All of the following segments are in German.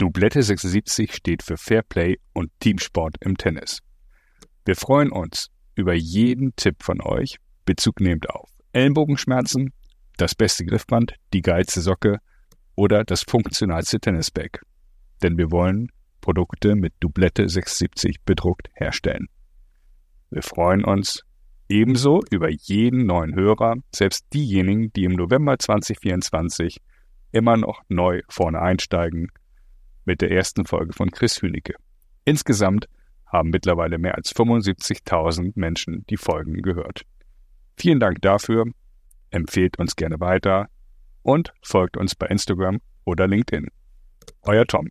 Doublette 76 steht für Fairplay und Teamsport im Tennis. Wir freuen uns über jeden Tipp von euch, Bezug nehmt auf Ellenbogenschmerzen, das beste Griffband, die geilste Socke oder das funktionalste Tennisbag. Denn wir wollen Produkte mit Doublette 76 bedruckt herstellen. Wir freuen uns ebenso über jeden neuen Hörer, selbst diejenigen, die im November 2024 immer noch neu vorne einsteigen mit der ersten Folge von Chris Hünicke. Insgesamt haben mittlerweile mehr als 75.000 Menschen die Folgen gehört. Vielen Dank dafür, empfehlt uns gerne weiter und folgt uns bei Instagram oder LinkedIn. Euer Tom.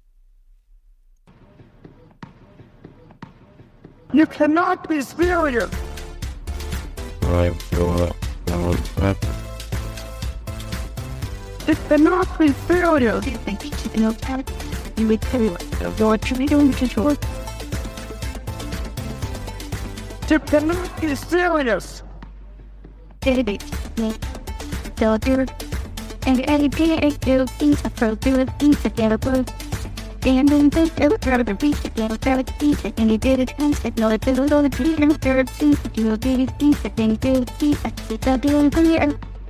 You cannot be serious. It cannot be serious. You would tell you what to be doing to work. It cannot be serious. And anything do things appropriate things together. And then they try to beat together, and he did it once, but no, it's a little cleaner, third things to do, things that they do, things that do clear.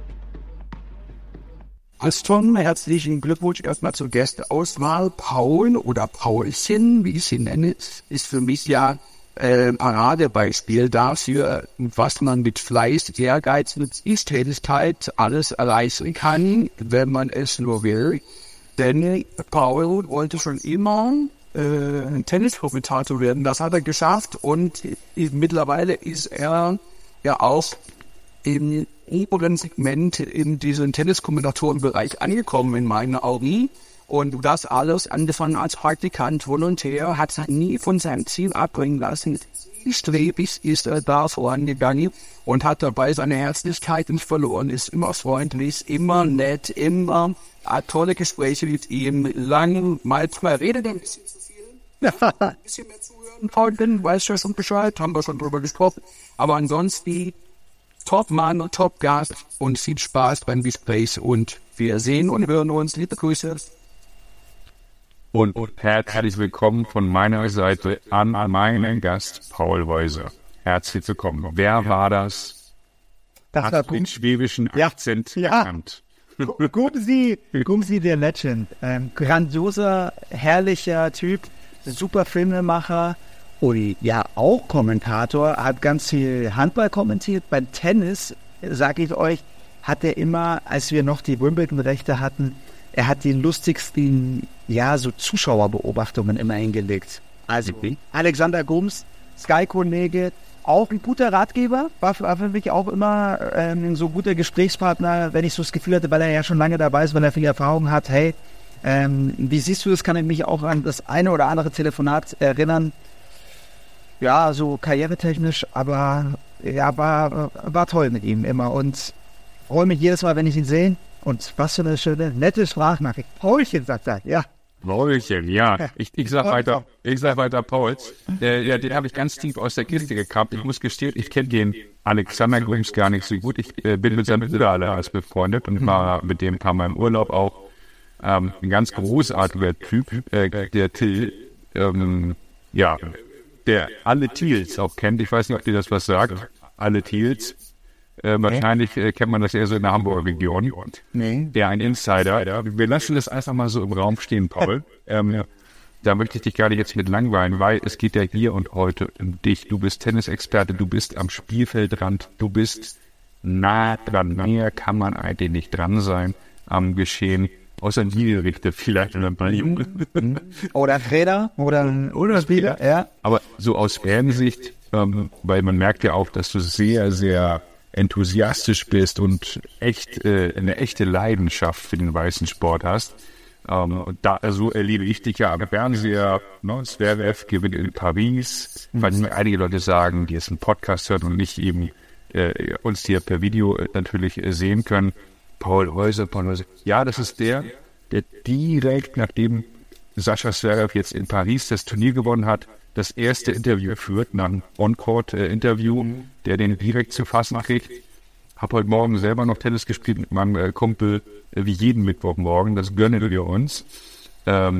Als Tom, herzlichen Glückwunsch erstmal zur Gästeauswahl. Paul oder Paulchen, wie ich sie nenne, ist für mich ja Paradebeispiel dafür, was man mit Fleiß, Ehrgeiz und Tätigkeit alles erreichen kann, wenn man es nur will. Denn Paul wollte schon immer Tenniskommentator werden. Das hat er geschafft und mittlerweile ist er ja auch im oberen Segment in diesem Tenniskommentatorenbereich angekommen in meinen Augen. Und das alles angefangen als Praktikant, Volontär, hat sich nie von seinem Ziel abbringen lassen. Strebig ist er da vorangegangen und hat dabei seine Herzlichkeit nicht verloren, ist immer freundlich, immer nett, immer hat tolle Gespräche mit ihm, lang, manchmal redet er ein bisschen zu viel, ein bisschen mehr zuhören, Paul, weißt du schon Bescheid, haben wir schon drüber gesprochen, aber ansonsten Top-Mann und Top-Gast und viel Spaß beim Gespräch und wir sehen und hören uns, liebe Grüße. Und herzlich willkommen von meiner Seite an meinen Gast Paul Häuser. Herzlich willkommen. Wer war das? Das war den schwäbischen Akzent erkannt. Gumsi, der Legend. Grandioser, herrlicher Typ, super Filmemacher und ja auch Kommentator, hat ganz viel Handball kommentiert. Beim Tennis, sage ich euch, hat er immer, als wir noch die Wimbledon-Rechte hatten, er hat die lustigsten, ja, so Zuschauerbeobachtungen immer hingelegt. Also Alexander Grums, Sky-Kollege, auch ein guter Ratgeber, war für mich auch immer so ein guter Gesprächspartner, wenn ich so das Gefühl hatte, weil er ja schon lange dabei ist, weil er viel Erfahrung hat, hey, wie siehst du das, kann ich mich auch an das eine oder andere Telefonat erinnern. Ja, so karrieretechnisch, aber ja, war toll mit ihm immer und freue mich jedes Mal, wenn ich ihn sehe. Und was für eine schöne, nette Sprachnachricht. Paulchen, sagt er, ja. Paulchen, ja. Ich sag weiter Paul. Den habe ich ganz tief aus der Kiste gekappt. Ich muss gestehen, ich kenne den Alexander Grums gar nicht so gut. Ich bin mit seinem Bruder als befreundet und war mit dem ein paar Mal im Urlaub auch. Ein ganz großartiger Typ, der Till, der alle Thiels auch kennt. Ich weiß nicht, ob dir das was sagt. Alle Thiels. Wahrscheinlich kennt man das eher so in der Hamburger Region. Nee. Der ein Insider. Wir lassen das einfach mal so im Raum stehen, Paul. Da möchte ich dich gar nicht jetzt mit langweilen, weil es geht ja hier und heute um dich. Du bist Tennisexperte, du bist am Spielfeldrand, du bist nah dran. Mehr kann man eigentlich nicht dran sein am Geschehen. Außer ein Linienrichter vielleicht. Oder Trainer oder Spieler, ja. Aber so aus Fansicht, weil man merkt ja auch, dass du sehr, sehr enthusiastisch bist und eine echte Leidenschaft für den weißen Sport hast. Und da so erlebe ich dich ja am Fernseher. Zverev gewinnt in Paris. Weil einige Leute sagen, die jetzt einen Podcast hören und nicht eben uns hier per Video natürlich sehen können. Paul Häuser. Ja, das ist der direkt nachdem Sascha Zverev jetzt in Paris das Turnier gewonnen hat, das erste Interview führt, nach einem On-Court-Interview, der den direkt zu fassen kriegt. Habe heute Morgen selber noch Tennis gespielt mit meinem Kumpel, wie jeden Mittwochmorgen, das gönnen wir uns.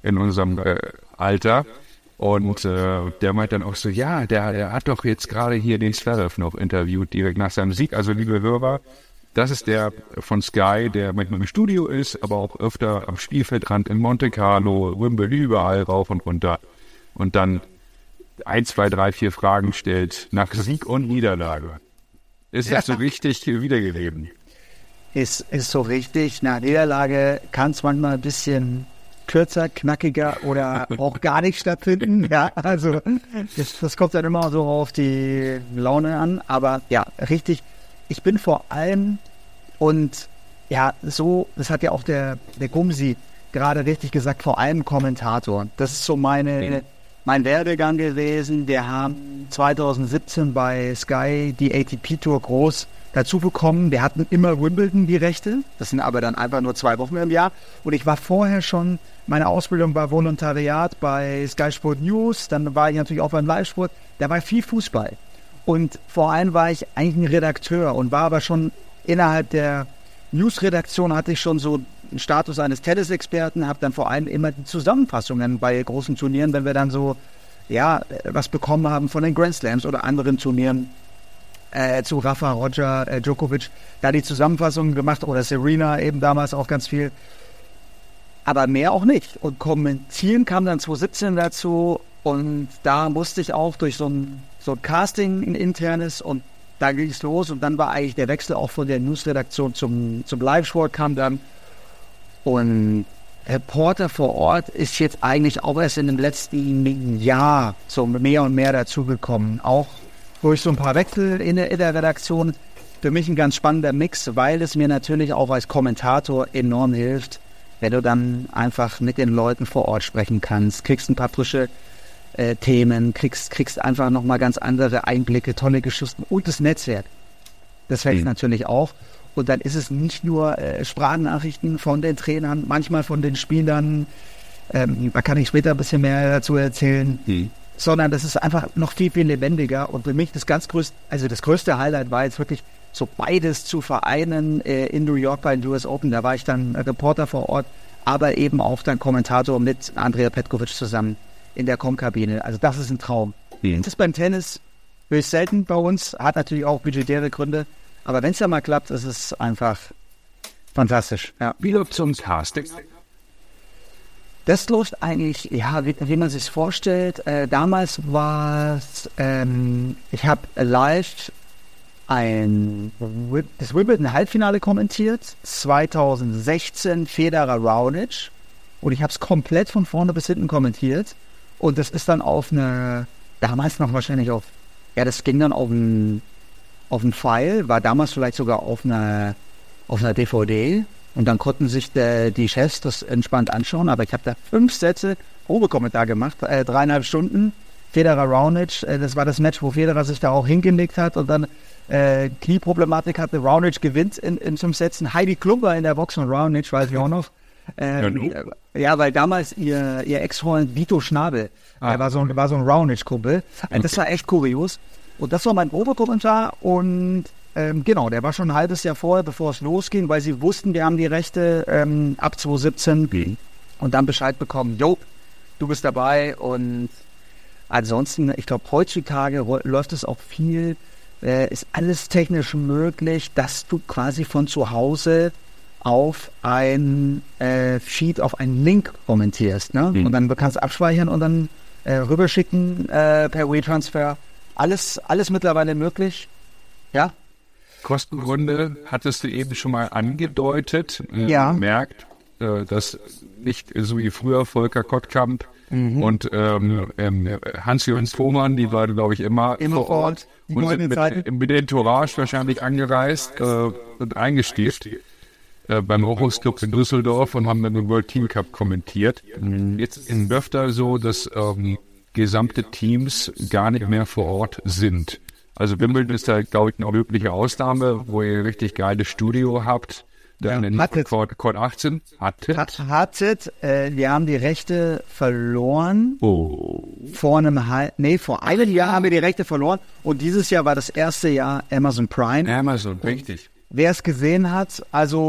in unserem Alter. Und der meint dann auch so, ja, der hat doch jetzt gerade hier den Zverev noch interviewt, direkt nach seinem Sieg. Also liebe Hörer, das ist der von Sky, der manchmal im Studio ist, aber auch öfter am Spielfeldrand in Monte Carlo, Wimbledon, überall rauf und runter. Und dann 1, 2, 3, 4 Fragen stellt nach Sieg und Niederlage. Ist das so richtig wiedergegeben? Ist so richtig. Nach Niederlage kann es manchmal ein bisschen kürzer, knackiger oder auch gar nicht stattfinden. Ja, also das kommt dann immer so auf die Laune an. Aber ja, richtig. Ich bin vor allem und ja, so, das hat ja auch der Gumsi gerade richtig gesagt, vor allem Kommentator. Das ist so mein Werdegang gewesen. Wir haben 2017 bei Sky die ATP-Tour groß dazu bekommen. Wir hatten immer Wimbledon die Rechte. Das sind aber dann einfach nur 2 Wochen im Jahr. Und ich war vorher schon, meine Ausbildung war Volontariat bei Sky Sport News. Dann war ich natürlich auch beim Live-Sport. Da war viel Fußball. Und vor allem war ich eigentlich ein Redakteur und war aber schon innerhalb der News-Redaktion hatte ich schon so einen Status eines Tennisexperten, habe dann vor allem immer die Zusammenfassungen bei großen Turnieren, wenn wir dann so, ja, was bekommen haben von den Grand Slams oder anderen Turnieren zu Rafa, Roger, Djokovic, da die Zusammenfassungen gemacht oder Serena eben damals auch ganz viel. Aber mehr auch nicht. Und kommentieren kam dann 2017 dazu und da musste ich auch durch so ein Casting, ein internes, und da ging es los und dann war eigentlich der Wechsel auch von der Newsredaktion zum Live-Sport kam dann. Und Reporter vor Ort ist jetzt eigentlich auch erst in dem letzten Jahr so mehr und mehr dazugekommen. Auch durch so ein paar Wechsel in der Redaktion. Für mich ein ganz spannender Mix, weil es mir natürlich auch als Kommentator enorm hilft, wenn du dann einfach mit den Leuten vor Ort sprechen kannst, kriegst ein paar frische Themen, kriegst einfach nochmal ganz andere Einblicke, tolle Geschichten und das Netzwerk. Das wächst natürlich auch. Und dann ist es nicht nur Sprachnachrichten von den Trainern, manchmal von den Spielern, da kann ich später ein bisschen mehr dazu erzählen, sondern das ist einfach noch viel, viel lebendiger. Und für mich das größte Highlight war jetzt wirklich so beides zu vereinen in New York bei den US Open. Da war ich dann Reporter vor Ort, aber eben auch dann Kommentator mit Andrea Petkovic zusammen in der Kommkabine. Also das ist ein Traum. Das ist beim Tennis höchst selten bei uns, hat natürlich auch budgetäre Gründe, aber wenn es ja mal klappt, ist es einfach fantastisch. Ja. Wie läuft so ein Casting? Das läuft eigentlich, ja, wie man sich vorstellt. Damals war es, ich habe live das Wimbledon-Halbfinale kommentiert, 2016 Federer-Raonic, und ich habe es komplett von vorne bis hinten kommentiert. Und das ist dann auf damals noch wahrscheinlich das ging dann auf einen File, war damals vielleicht sogar auf einer DVD, und dann konnten sich die Chefs das entspannt anschauen, aber ich habe da 5 Sätze Probekommentar gemacht, 3,5 Stunden, Federer-Raonic, das war das Match, wo Federer sich da auch hingelegt hat und dann Knieproblematik hatte, Raonic gewinnt in 5 Sätzen, Heidi Klum war in der Box von Raonic, weiß ich auch noch. Ja, weil damals ihr Ex-Freund Vito Schnabel, er war so ein Raonic-Kumpel. Das war echt kurios. Und das war mein Probekommentar. Und genau, der war schon ein halbes Jahr vorher, bevor es losging, weil sie wussten, wir haben die Rechte ab 2017 und dann Bescheid bekommen, jo, du bist dabei. Und ansonsten, ich glaube, heutzutage läuft es auch viel, ist alles technisch möglich, dass du quasi von zu Hause auf ein Feed, auf einen Link kommentierst, ne? Und dann kannst du abspeichern und dann rüberschicken per WeTransfer. Alles mittlerweile möglich. Ja. Kostengründe hattest du eben schon mal angedeutet. Ja. Merkt, dass nicht so wie früher Volker Kottkamp und Hans-Jürgen Thomann, die waren, glaube ich, immer vor Ort. Und sind mit Entourage wahrscheinlich angereist und eingestift. Beim Rochus Club in Düsseldorf und haben dann den World Team Cup kommentiert. Jetzt ist es öfter so, dass gesamte Teams gar nicht mehr vor Ort sind. Also Wimbledon ist da, glaube ich, eine mögliche Ausnahme, wo ihr ein richtig geiles Studio habt. Dann in Court 18. Hattet. Wir haben die Rechte verloren. Vor einem Jahr haben wir die Rechte verloren. Und dieses Jahr war das erste Jahr Amazon Prime. Amazon, richtig. Wer es gesehen hat, also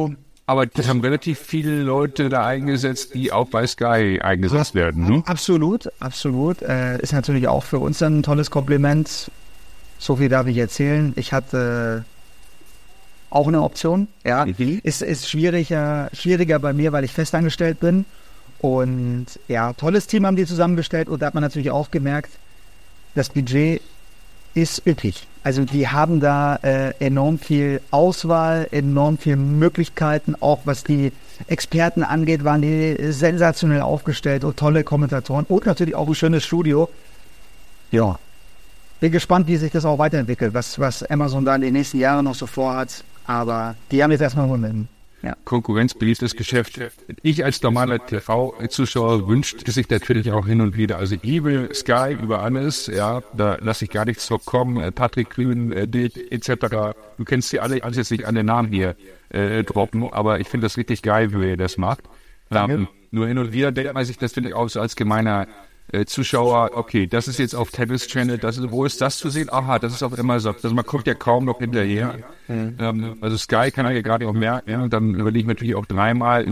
Aber das haben relativ viele Leute da eingesetzt, die auch bei Sky eingesetzt werden, ne? Absolut. Ist natürlich auch für uns ein tolles Kompliment. So viel darf ich erzählen. Ich hatte auch eine Option. Ja, ist schwieriger bei mir, weil ich festangestellt bin. Und ja, tolles Team haben die zusammengestellt. Und da hat man natürlich auch gemerkt, das Budget ist üppig. Also die haben da enorm viel Auswahl, enorm viele Möglichkeiten. Auch was die Experten angeht, waren die sensationell aufgestellt und tolle Kommentatoren. Und natürlich auch ein schönes Studio. Ja, bin gespannt, wie sich das auch weiterentwickelt, was Amazon da in den nächsten Jahren noch so vorhat. Aber die haben jetzt erstmal Moment. Ja. Konkurrenzbeliebtes Geschäft. Ich als normaler TV-Zuschauer wünschte sich natürlich auch hin und wieder. Also ich liebe Sky über alles, ja, da lasse ich gar nichts drauf kommen. Patrick Kühn, etc. Du kennst sie alle, also jetzt nicht alle Namen hier droppen, aber ich finde das richtig geil, wie ihr das macht. Nur hin und wieder denkt man sich, das finde ich auch so als gemeiner Zuschauer, okay, das ist jetzt auf Tennis Channel, wo ist das zu sehen? Aha, das ist auf Amazon. Also man kommt ja kaum noch hinterher. Also Sky kann ja gerade auch merken, ja, und dann überlege ich natürlich auch dreimal,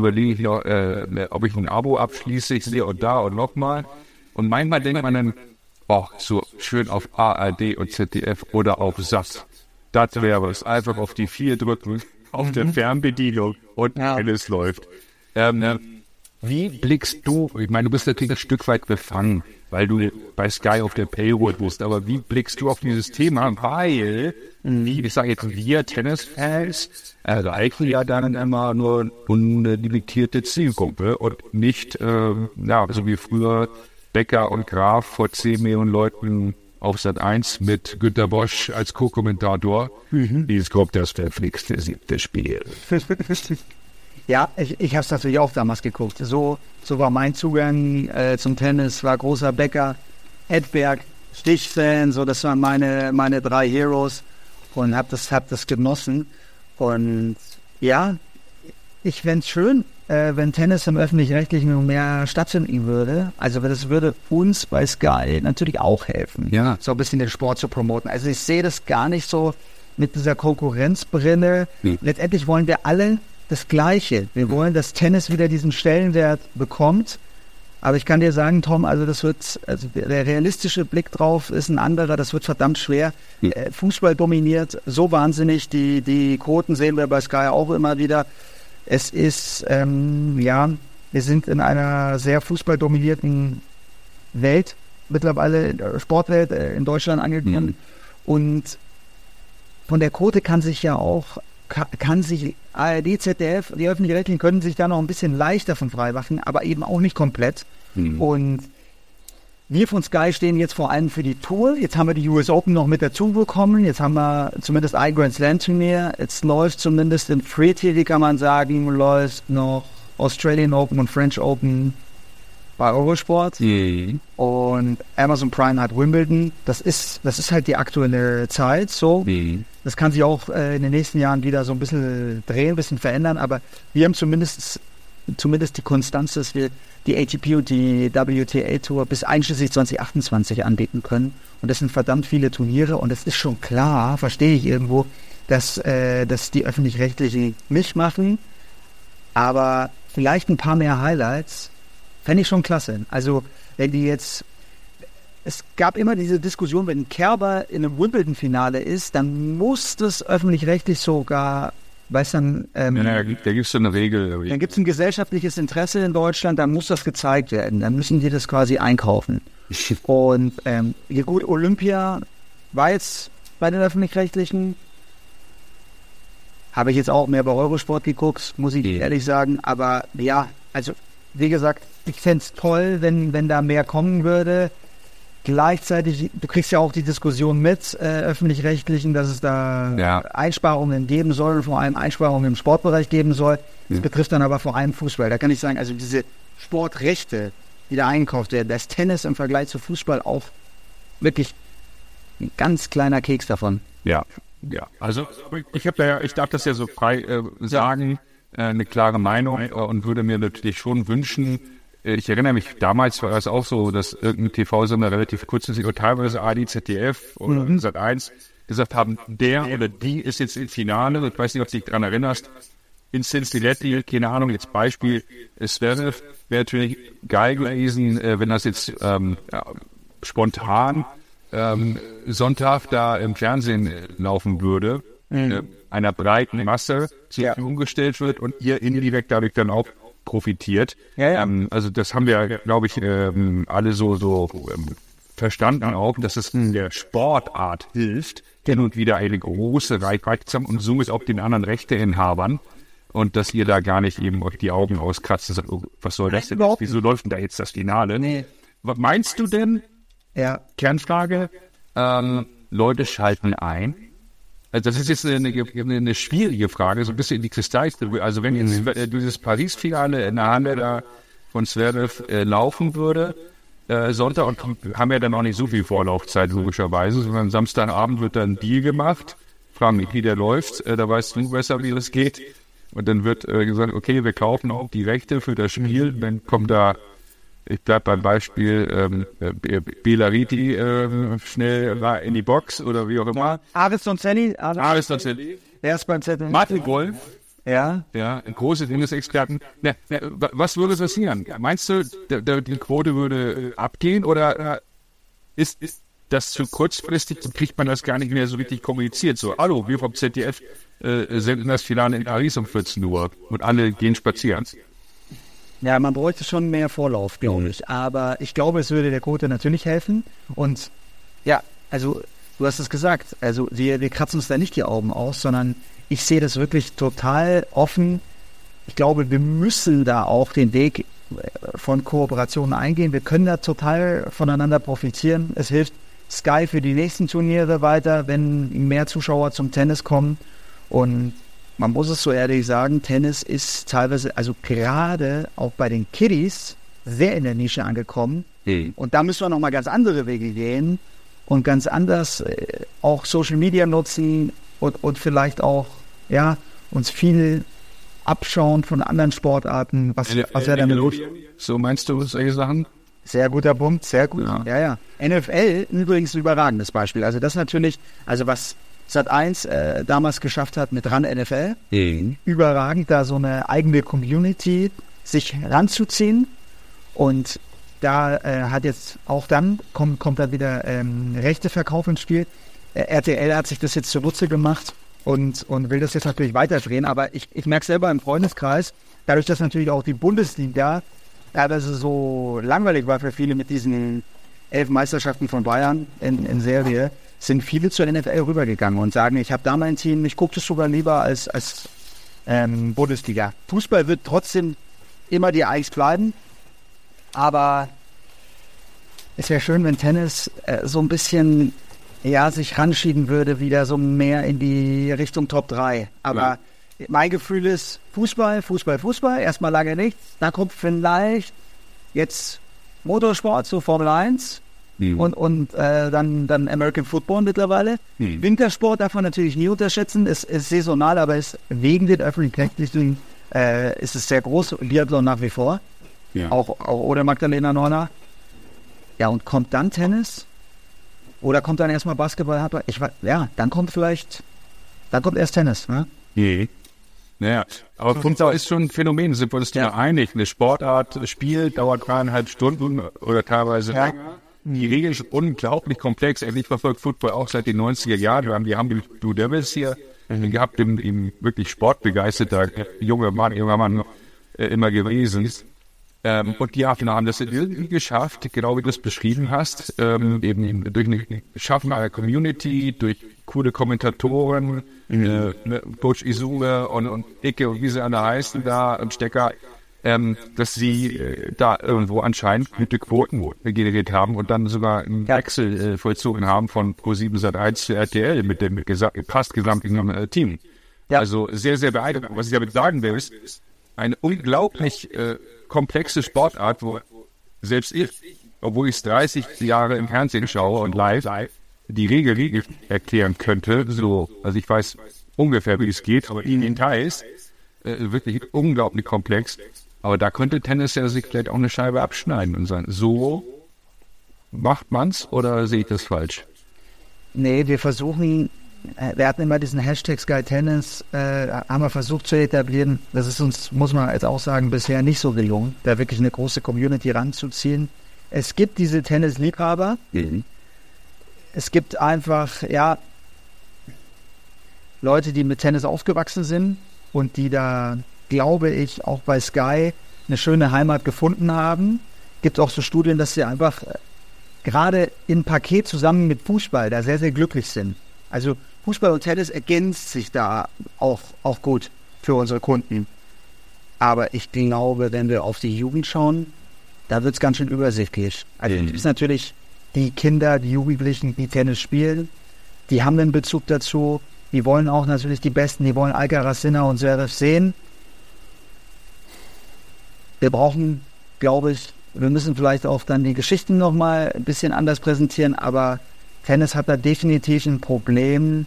ob ich ein Abo abschließe, ich sehe und da und nochmal. Und manchmal denkt man dann, so schön auf ARD und ZDF oder auf SAS. Das wäre was. Einfach auf die 4 drücken, auf der Fernbedienung und alles läuft. Wie blickst du, ich meine, du bist natürlich ein Stück weit befangen, weil du bei Sky auf der Payroll bist, aber wie blickst du auf dieses Thema? Weil, ich sage jetzt, wir Tennisfans erreichen ja dann immer nur eine limitierte Zielgruppe und nicht, so wie früher Becker und Graf vor 10 Millionen Leuten auf Sat.1 mit Günter Bosch als Co-Kommentator. Jetzt kommt das verflixte 7. Spiel. Ja, ich habe es natürlich auch damals geguckt. So war mein Zugang zum Tennis, war großer Becker, Edberg, Stichfan, so das waren meine 3 Heroes und hab das genossen. Und ja, ich fände es schön, wenn Tennis im Öffentlich-Rechtlichen mehr stattfinden würde. Also das würde uns bei Sky natürlich auch helfen, so ein bisschen den Sport zu promoten. Also ich sehe das gar nicht so mit dieser Konkurrenzbrille. Letztendlich wollen wir alle das Gleiche. Wir wollen, dass Tennis wieder diesen Stellenwert bekommt. Aber ich kann dir sagen, Tom, also der realistische Blick drauf ist ein anderer. Das wird verdammt schwer. Fußball dominiert so wahnsinnig. Die Quoten sehen wir bei Sky auch immer wieder. Es ist, wir sind in einer sehr fußballdominierten Welt, mittlerweile Sportwelt in Deutschland angekommen. Und von der Quote kann sich ARD, ZDF, die Öffentlich-Rechtlichen können sich da noch ein bisschen leichter von frei machen, aber eben auch nicht komplett. Und wir von Sky stehen jetzt vor allem für die Tour. Jetzt haben wir die US Open noch mit dazu bekommen. Jetzt haben wir zumindest ein Grand Slam Turnier. Jetzt läuft zumindest im Free TV, kann man sagen, läuft noch Australian Open und French Open bei Eurosport. Und Amazon Prime hat Wimbledon. Das ist halt die aktuelle Zeit. So. Das kann sich auch in den nächsten Jahren wieder so ein bisschen drehen, ein bisschen verändern. Aber wir haben zumindest die Konstanz, dass wir die ATP und die WTA Tour bis einschließlich 2028 anbieten können. Und das sind verdammt viele Turniere. Und es ist schon klar, verstehe ich irgendwo, dass die Öffentlich-Rechtlichen nicht machen. Aber vielleicht ein paar mehr Highlights fände ich schon klasse. Also wenn die jetzt... Es gab immer diese Diskussion, wenn ein Kerber in einem Wimbledon-Finale ist, dann muss das öffentlich-rechtlich sogar, da gibt es so eine Regel. Dann gibt es ein gesellschaftliches Interesse in Deutschland, dann muss das gezeigt werden. Dann müssen die das quasi einkaufen. Und gut, Olympia war jetzt bei den Öffentlich-Rechtlichen. Habe ich jetzt auch mehr bei Eurosport geguckt, muss ich ehrlich sagen. Aber ja, also wie gesagt, ich fände es toll, wenn da mehr kommen würde. Gleichzeitig, du kriegst ja auch die Diskussion mit Öffentlich-Rechtlichen, dass es da Einsparungen geben soll, vor allem Einsparungen im Sportbereich geben soll. Das betrifft dann aber vor allem Fußball. Da kann ich sagen, also diese Sportrechte, die da eingekauft werden, da ist Tennis im Vergleich zu Fußball auch wirklich ein ganz kleiner Keks davon. Ja. Also ich darf das ja so frei sagen, eine klare Meinung und würde mir natürlich schon wünschen, ich erinnere mich, damals war es auch so, dass irgendein TV-Sender relativ kurzfristig oder teilweise ARD, ZDF oder Sat.1 gesagt haben, der oder die ist jetzt im Finale. Ich weiß nicht, ob du dich daran erinnerst. in Cincinnati, keine Ahnung, jetzt Beispiel, es wäre natürlich geil gewesen, wenn das jetzt spontan Sonntag da im Fernsehen laufen würde, einer breiten Masse zur Verfügung gestellt wird und ihr indirekt dadurch dann auch profitiert. Also das haben wir, glaube ich, alle so verstanden auch, dass es der Sportart hilft, hin und wieder eine große Reichweite zu haben und somit auch den anderen Rechteinhabern. Und dass ihr da gar nicht eben euch die Augen auskratzt und sagt, oh, was soll das denn? Wieso läuft denn da jetzt das Finale? Nee. Was meinst du denn? Ja. Kernfrage, Leute schalten ein. Also das ist jetzt eine schwierige Frage, so ein bisschen in die Kristallkugel. Also wenn jetzt dieses Paris-Finale in der Hand da von Zverev laufen würde, Sonntag, und haben ja dann auch nicht so viel Vorlaufzeit logischerweise, sondern Samstagabend wird dann ein Deal gemacht, fragen mich, wie der läuft, da weißt du besser, wie das geht. Und dann wird gesagt, okay, wir kaufen auch die Rechte für das Spiel, dann kommt da, ich bleib beim Beispiel, Belariti schnell in die Box oder wie auch immer. Aristoncelli. Der ist beim Zettel. Martin Wolf. Ja, ein großer Tennisexperten. Was würde passieren? Meinst du, die Quote würde abgehen oder ist das zu kurzfristig, dann kriegt man das gar nicht mehr so richtig kommuniziert? So, hallo, wir vom ZDF senden das Finale in Paris um 14 Uhr und alle gehen spazieren. Ja, man bräuchte schon mehr Vorlauf, glaube ich. Aber ich glaube, es würde der Quote natürlich helfen. Und ja, also du hast es gesagt, also wir kratzen uns da nicht die Augen aus, sondern ich sehe das wirklich total offen. Ich glaube, wir müssen da auch den Weg von Kooperationen eingehen. Wir können da total voneinander profitieren. Es hilft Sky für die nächsten Turniere weiter, wenn mehr Zuschauer zum Tennis kommen. Und man muss es so ehrlich sagen, Tennis ist teilweise, also gerade auch bei den Kiddies, sehr in der Nische angekommen. Und da müssen wir nochmal ganz andere Wege gehen und ganz anders auch Social Media nutzen und vielleicht auch uns viel abschauen von anderen Sportarten. Was wäre denn los? So meinst du solche Sachen? Sehr guter Punkt, sehr gut. Ja. NFL übrigens ein überragendes Beispiel. Also das natürlich, also was Sat.1 damals geschafft hat mit RAN NFL, überragend, da so eine eigene Community sich ranzuziehen. Und da hat jetzt auch dann, kommt dann wieder Rechteverkauf ins Spiel. RTL hat sich das jetzt zunutze gemacht und will das jetzt natürlich weiterdrehen. Aber ich merke selber im Freundeskreis, dadurch, dass natürlich auch die Bundesliga teilweise so langweilig war für viele mit diesen 11 Meisterschaften von Bayern in Serie, sind viele zur NFL rübergegangen und sagen, ich habe da mein Team, ich gucke das sogar lieber als Bundesliga. Fußball wird trotzdem immer die Eis bleiben, aber es wäre schön, wenn Tennis so ein bisschen sich ranschieben würde, wieder so mehr in die Richtung Top 3. Aber mein Gefühl ist Fußball, erstmal lange nichts, da kommt vielleicht jetzt Motorsport, so Formel 1 und dann American Football mittlerweile. Wintersport darf man natürlich nie unterschätzen, ist saisonal, aber ist wegen den öffentlich-rechtlichen ist es sehr groß, Biathlon nach wie vor, auch ohne Magdalena Neuner. Ja, und kommt dann Tennis? Oder kommt dann erstmal Basketball? Dann kommt erst Tennis, ne? Naja, aber Fußball ist schon ein Phänomen, sind wir uns da einig. Eine Sportart, Spiel dauert 3,5 Stunden oder teilweise länger. Die Regeln sind unglaublich komplex. Ich verfolge Football auch seit den 90er Jahren. Wir haben die Blue Devils hier gehabt, eben wirklich sportbegeisterter junger Mann immer gewesen. Und die haben das irgendwie geschafft, genau wie du es beschrieben hast, eben durch eine Schaffen einer Community, durch coole Kommentatoren, Coach Izume und Icke und wie sie alle heißen da und Stecker, dass sie da irgendwo anscheinend gute Quoten generiert haben und dann sogar einen Wechsel vollzogen haben von Pro7 Sat.1 zu RTL mit dem fast gesamten Team. Ja. Also sehr, sehr beeindruckend. Was ich damit sagen will, ist eine unglaublich komplexe Sportart, wo selbst ich, obwohl ich es 30 Jahre im Fernsehen schaue und live, die Regel erklären könnte. So, also ich weiß ungefähr, wie es geht, aber in Details wirklich unglaublich komplex. Aber da könnte Tennis ja sich vielleicht auch eine Scheibe abschneiden und sagen, so macht man's oder sehe ich das falsch? Nee, wir versuchen wir hatten immer diesen Hashtag Sky Tennis, haben wir versucht zu etablieren. Das ist uns, muss man jetzt auch sagen, bisher nicht so gelungen, da wirklich eine große Community ranzuziehen. Es gibt diese Tennisliebhaber. Es gibt einfach, ja, Leute, die mit Tennis aufgewachsen sind und die da, glaube ich, auch bei Sky eine schöne Heimat gefunden haben. Gibt auch so Studien, dass sie einfach gerade in Paket zusammen mit Fußball da sehr, sehr glücklich sind. Also Fußball und Tennis ergänzt sich da auch gut für unsere Kunden. Aber ich glaube, wenn wir auf die Jugend schauen, da wird es ganz schön übersichtlich. Also es ist natürlich die Kinder, die Jugendlichen, die Tennis spielen, die haben einen Bezug dazu. Die wollen auch natürlich die Besten, die wollen Alcaraz, Sinner und Zverev sehen. Wir brauchen, glaube ich, wir müssen vielleicht auch dann die Geschichten nochmal ein bisschen anders präsentieren, aber Tennis hat da definitiv ein Problem,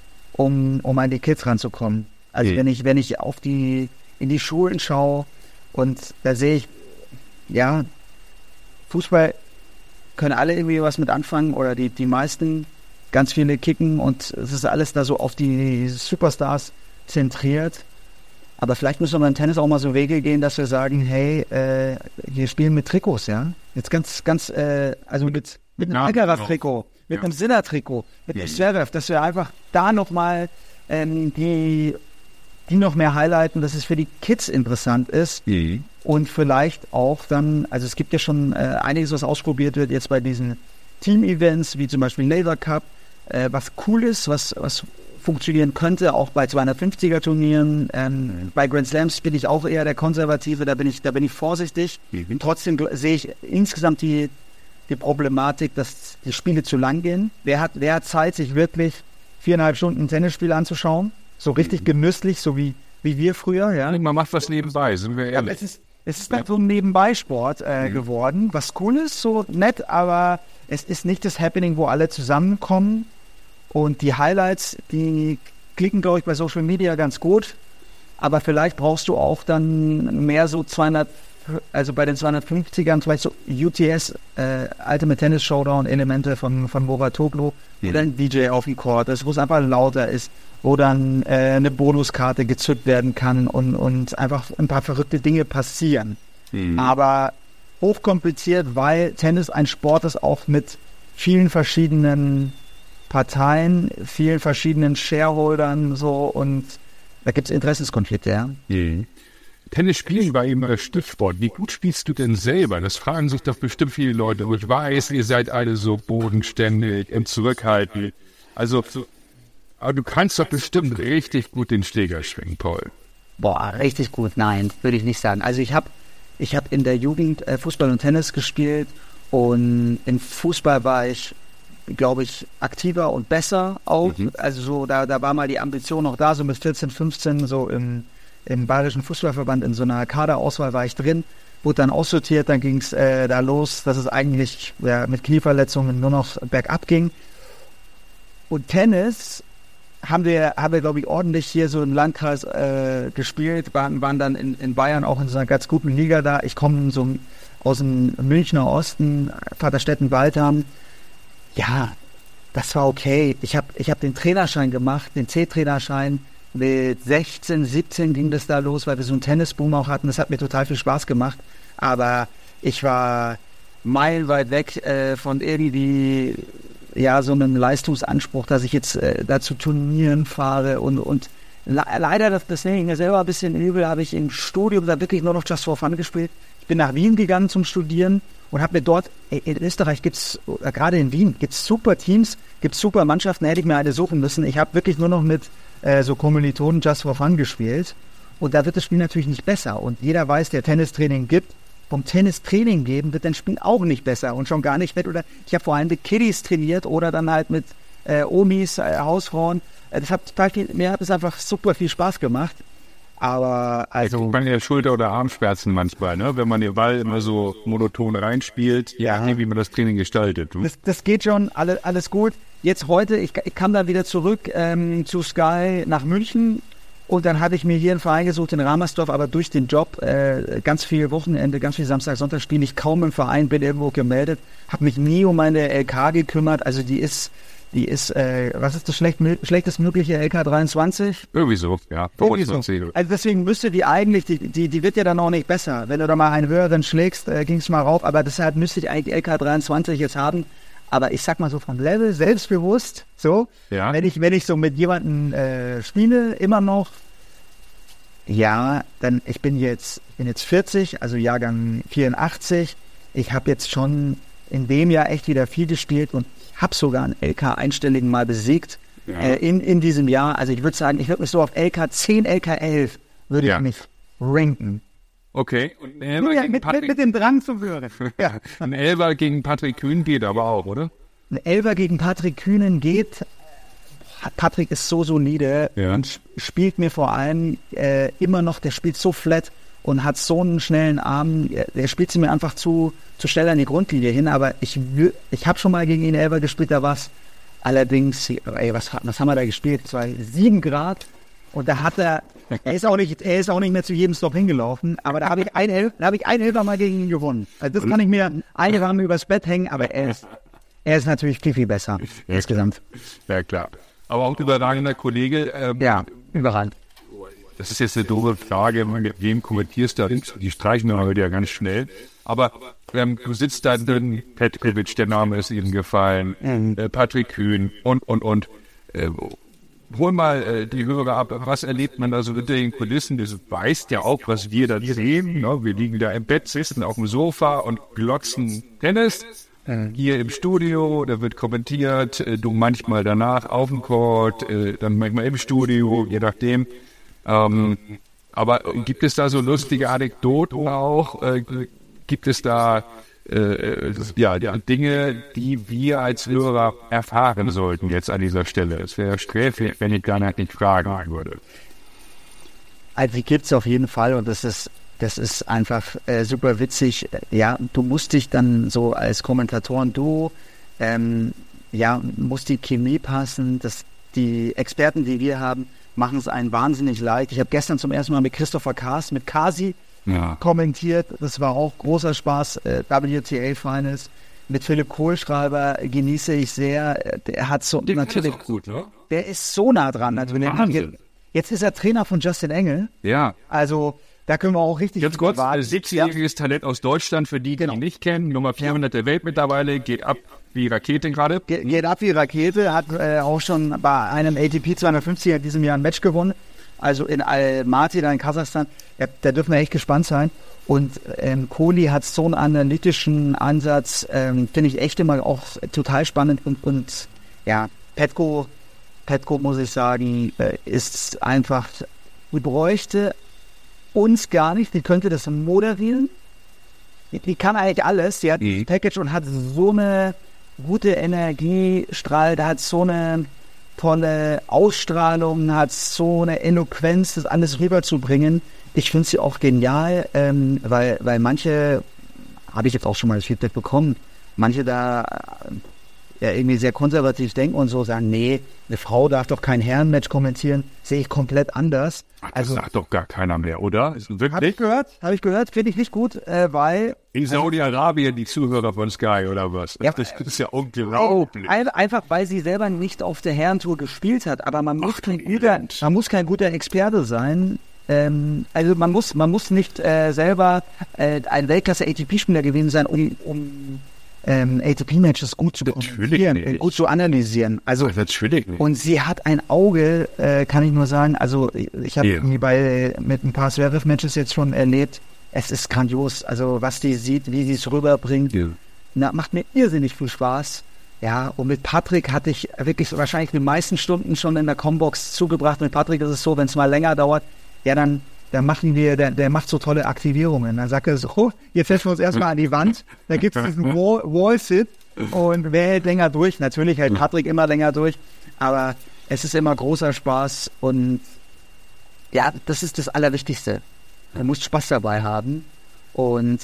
um an die Kids ranzukommen. Also wenn ich in die Schulen schaue und da sehe ich, ja, Fußball können alle irgendwie was mit anfangen oder die meisten, ganz viele kicken und es ist alles da so auf die Superstars zentriert. Aber vielleicht müssen wir beim Tennis auch mal so Wege gehen, dass wir sagen, hey, wir spielen mit Trikots, ja. Jetzt ganz, also mit einem Alcaraz-Trikot, mit einem Sinner-Trikot, mit einem Zverev, dass wir einfach da nochmal die noch mehr highlighten, dass es für die Kids interessant ist. Und vielleicht auch dann, also es gibt ja schon einiges, was ausprobiert wird jetzt bei diesen Team-Events, wie zum Beispiel Laser Cup, was cool ist, was funktionieren könnte, auch bei 250er-Turnieren. Bei Grand Slams bin ich auch eher der Konservative, da bin ich vorsichtig. Trotzdem sehe ich insgesamt die Problematik, dass die Spiele zu lang gehen. Wer hat Zeit, sich wirklich 4,5 Stunden ein Tennisspiel anzuschauen? So richtig genüsslich, so wie wir früher. Ja? Man macht was nebenbei, sind wir ehrlich. Ja, es ist so ein Nebenbeisport geworden, was cool ist, so nett, aber es ist nicht das Happening, wo alle zusammenkommen. Und die Highlights, die klicken, glaube ich, bei Social Media ganz gut. Aber vielleicht brauchst du auch dann mehr so 200, also bei den 250ern vielleicht so UTS, Ultimate Tennis Showdown Elemente von Muratoglu, oder ein DJ auf dem Court, wo es einfach lauter ist, wo dann eine Bonuskarte gezückt werden kann und einfach ein paar verrückte Dinge passieren. Aber hochkompliziert, weil Tennis ein Sport ist, auch mit vielen verschiedenen Parteien, vielen verschiedenen Shareholdern so und da gibt es Interessenskonflikte, ja. Tennis spielen war eben das Stichwort. Wie gut spielst du denn selber? Das fragen sich doch bestimmt viele Leute. Und ich weiß, ihr seid alle so bodenständig und zurückhaltend. Also, aber du kannst doch bestimmt richtig gut den Schläger schwingen, Paul. Boah, richtig gut, nein, würde ich nicht sagen. Also ich hab in der Jugend Fußball und Tennis gespielt und im Fußball war ich, glaube ich, aktiver und besser auch. Also so, da war mal die Ambition noch da, so mit 14, 15, so im Bayerischen Fußballverband in so einer Kaderauswahl war ich drin, wurde dann aussortiert, dann ging es da los, dass es eigentlich mit Knieverletzungen nur noch bergab ging. Und Tennis haben wir, glaube ich, ordentlich hier so im Landkreis gespielt, waren dann in Bayern auch in so einer ganz guten Liga da. Ich komme so aus dem Münchner Osten, Vaterstetten-Waldheim. Ja, das war okay. Ich hab den Trainerschein gemacht, den C-Trainerschein. Mit 16, 17 ging das da los, weil wir so einen Tennisboom auch hatten. Das hat mir total viel Spaß gemacht. Aber ich war meilenweit weg von irgendwie so einem Leistungsanspruch, dass ich jetzt da zu Turnieren fahre. Und leider, deswegen mir selber ein bisschen übel, habe ich im Studium da wirklich nur noch Just for Fun gespielt. Ich bin nach Wien gegangen zum Studieren und habe mir dort, in Österreich gibt's, gerade in Wien, gibt's super Teams, gibt's super Mannschaften, da hätte ich mir eine suchen müssen. Ich habe wirklich nur noch mit so Kommilitonen Just for Fun gespielt und da wird das Spiel natürlich nicht besser und jeder weiß, der Tennistraining gibt, vom Tennistraining geben wird dein Spiel auch nicht besser und schon gar nicht mit, oder ich habe vor allem mit Kiddies trainiert oder dann halt mit Omis, Hausfrauen. Mir hat es einfach super viel Spaß gemacht. Aber also man ja Schulter- oder Armschmerzen manchmal, ne? Wenn man den Ball immer so monoton reinspielt, wie man das Training gestaltet. Das geht schon, alles gut. Jetzt heute, ich kam dann wieder zurück zu Sky nach München und dann hatte ich mir hier einen Verein gesucht in Ramersdorf, aber durch den Job ganz viel Wochenende, ganz viel Samstag, Sonntag spiele ich kaum im Verein, bin irgendwo gemeldet, habe mich nie um meine LK gekümmert, also die ist Die ist, was ist das schlechtestmögliche LK23? Irgendwie so, ja. Irgendwie so. 25. Also deswegen müsste die eigentlich, die wird ja dann auch nicht besser. Wenn du da mal einen höheren schlägst, ging es mal rauf. Aber deshalb müsste ich eigentlich die LK23 jetzt haben. Aber ich sag mal so vom Level, selbstbewusst, so. Ja. Wenn ich so mit jemandem spiele, immer noch, ja, dann ich bin jetzt 40, also Jahrgang 84. Ich habe jetzt schon in dem Jahr echt wieder viel gespielt und habe sogar einen LK einstelligen mal besiegt in diesem Jahr. Also ich würde sagen, ich würde mich so auf LK 10, LK 11 würde ich mich ranken. Okay. Und ein Elfer gegen Mit dem Drang zum Hören. Ja. Ein Elfer gegen Patrick Kühn geht aber auch, oder? Ein Elfer gegen Patrick Kühnen geht. Patrick ist so solide und spielt mir vor allem immer noch, der spielt so flat und hat so einen schnellen Arm, der spielt sie mir einfach zu schnell an die Grundlinie hin, aber ich habe schon mal gegen ihn Elfer gespielt, da war es allerdings, was haben wir da gespielt? Es war 7 Grad und da hat er ist auch nicht mehr zu jedem Stop hingelaufen, aber da habe ich einen Elfer mal gegen ihn gewonnen. Also das kann ich mir eine Rahmen übers Bett hängen, aber er ist natürlich viel, viel besser insgesamt. Ja, klar. Aber auch überragender Kollege. Überall. Das ist jetzt eine doofe Frage, wem kommentierst du? Die streichen wir heute ja ganz schnell. Aber du sitzt da drin, Petkovic, der Name ist Ihnen gefallen, Patrick Kühn und. Hol mal die Hörer ab, was erlebt man da so hinter den Kulissen? Das weißt ja auch, was wir da sehen. Ne? Wir liegen da im Bett, sitzen auf dem Sofa und glotzen Tennis. Hier im Studio, da wird kommentiert, du manchmal danach auf dem Court, dann manchmal im Studio, je nachdem. Aber gibt es da so lustige Anekdoten auch? Gibt es da Dinge, die wir als Hörer erfahren sollten jetzt an dieser Stelle? Es wäre sträflich, wenn ich gar nicht fragen würde. Also die gibt es auf jeden Fall und das ist einfach super witzig. Ja, du musst dich dann so als Kommentatoren-Duo, muss die Chemie passen. Die Experten, die wir haben, machen es einen wahnsinnig leicht. Ich habe gestern zum ersten Mal mit Christopher Kaas, mit Kasi kommentiert. Das war auch großer Spaß. WTA Finals. Mit Philipp Kohlschreiber genieße ich sehr. Der hat so natürlich gut, ne? Der ist so nah dran. Also jetzt ist er Trainer von Justin Engel. Ja. Also da können wir auch richtig ganz kurz, 17-jähriges Talent aus Deutschland, für die ihn nicht kennen, Nummer 400 der Welt mittlerweile, geht ab wie Rakete gerade. Geht ab wie Rakete, hat auch schon bei einem ATP 250 in diesem Jahr ein Match gewonnen, also in Almaty, da in Kasachstan. Da dürfen wir echt gespannt sein. Und Kohli hat so einen analytischen Ansatz, finde ich echt immer auch total spannend. Und Petko, muss ich sagen, ist einfach, die bräuchte uns gar nicht, die könnte das moderieren. Die kann eigentlich alles, die hat ein Package und hat so eine gute Energiestrahl, da hat so eine tolle Ausstrahlung, hat so eine Eloquenz, das alles rüberzubringen. Ich finde sie auch genial, weil manche, habe ich jetzt auch schon mal das Feedback bekommen, manche da irgendwie sehr konservativ denken und so sagen, nee, eine Frau darf doch kein Herrenmatch kommentieren, sehe ich komplett anders. Das sagt doch gar keiner mehr, oder? Habe ich gehört, finde ich nicht gut, weil... In Saudi-Arabien die Zuhörer von Sky oder was? Ja, das ist ja unglaublich. Einfach, weil sie selber nicht auf der Herrentour gespielt hat, aber man muss kein guter Experte sein. Also man muss nicht selber ein Weltklasse-ATP-Spieler gewesen sein, um ATP-Matches gut zu kommentieren, gut zu analysieren. Also natürlich nicht. Und sie hat ein Auge, kann ich nur sagen. Also ich habe mit ein paar Zverev-Matches jetzt schon erlebt. Es ist grandios. Also was die sieht, wie sie es rüberbringt, macht mir irrsinnig viel Spaß. Ja, und mit Patrick hatte ich wirklich wahrscheinlich die meisten Stunden schon in der Combox zugebracht. Mit Patrick ist es so, wenn es mal länger dauert, dann der macht so tolle Aktivierungen. Dann sagt er so, jetzt setzen wir uns erstmal an die Wand, da gibt es diesen Wall-Sit und wer hält länger durch? Natürlich hält Patrick immer länger durch, aber es ist immer großer Spaß und ja, das ist das Allerwichtigste. Man muss Spaß dabei haben und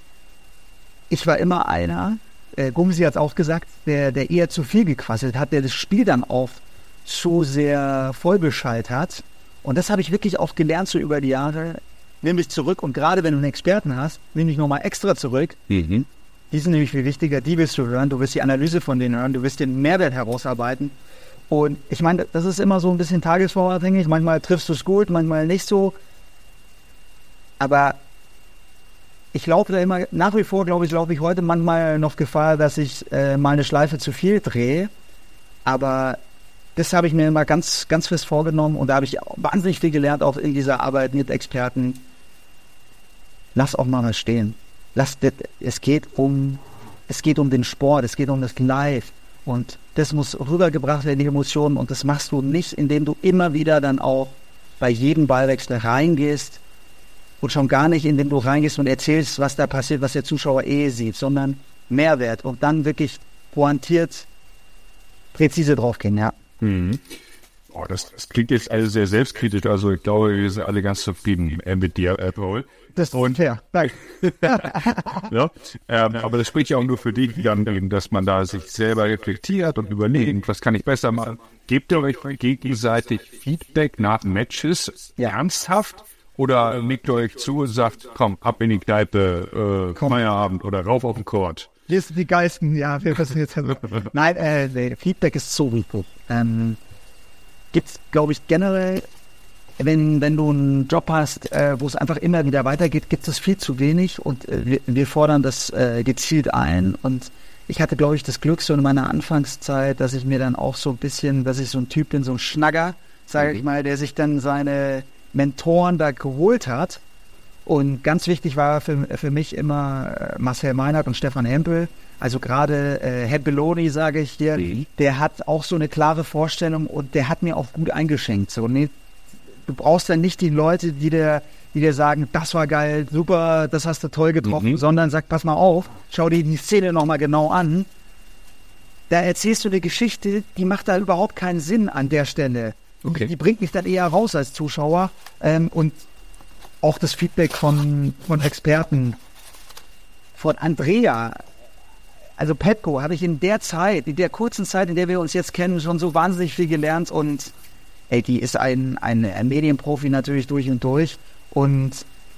ich war immer einer, Gumsi hat es auch gesagt, der eher zu viel gequasselt hat, der das Spiel dann auch zu sehr vollbeschallt hat. Und das habe ich wirklich auch gelernt so über die Jahre. Nimm dich zurück und gerade wenn du einen Experten hast, nimm dich nochmal extra zurück Die sind nämlich viel wichtiger, die willst du hören, du willst die Analyse von denen hören, du willst den Mehrwert herausarbeiten. Und ich meine, das ist immer so ein bisschen tagesformabhängig, manchmal triffst du es gut, manchmal nicht so. Aber ich laufe da immer, nach wie vor, glaube ich, laufe ich heute manchmal noch Gefahr, dass ich mal eine Schleife zu viel drehe. Aber das habe ich mir immer ganz, ganz fest vorgenommen und da habe ich wahnsinnig viel gelernt, auch in dieser Arbeit mit Experten. Lass auch mal was stehen. Es geht um den Sport, es geht um das Live und das muss rübergebracht werden, die Emotionen, und das machst du nicht, indem du immer wieder dann auch bei jedem Ballwechsel reingehst und schon gar nicht, indem du reingehst und erzählst, was da passiert, was der Zuschauer sieht, sondern Mehrwert und dann wirklich pointiert, präzise draufgehen, ja. Mhm. Oh, das klingt jetzt also sehr selbstkritisch, also ich glaube, wir sind alle ganz zufrieden mit dir, Paul. Das ist fair, danke. Ja, aber das spricht ja auch nur für dich, dann, dass man da sich selber reflektiert und überlegt, was kann ich besser machen. Gebt ihr euch gegenseitig Feedback nach Matches ernsthaft oder nickt ihr euch zu und sagt, komm, ab in die Kneipe, Feierabend oder rauf auf den Court? Hier sind die Geisten, ja, wir wissen jetzt. Nein, Feedback ist so wichtig. Gibt's, glaube ich, generell, wenn du einen Job hast, wo es einfach immer wieder weitergeht, gibt es viel zu wenig und wir fordern das gezielt ein. Und ich hatte, glaube ich, das Glück so in meiner Anfangszeit, dass ich mir dann auch so ein bisschen, dass ich so ein Typ bin, so ein Schnagger, sage ich mal, der sich dann seine Mentoren da geholt hat. Und ganz wichtig war für mich immer Marcel Meinert und Stefan Hempel. Also gerade Hempeloni, sage ich dir, der hat auch so eine klare Vorstellung und der hat mir auch gut eingeschenkt. So, nee, du brauchst dann nicht die Leute, die dir sagen, das war geil, super, das hast du toll getroffen, sondern sag, pass mal auf, schau dir die Szene nochmal genau an. Da erzählst du eine Geschichte, die macht da überhaupt keinen Sinn an der Stelle. Okay. Die bringt mich dann eher raus als Zuschauer. Und auch das Feedback von Experten, von Andrea, also Petko, habe ich in der kurzen Zeit, in der wir uns jetzt kennen, schon so wahnsinnig viel gelernt und die ist ein Medienprofi natürlich durch und durch und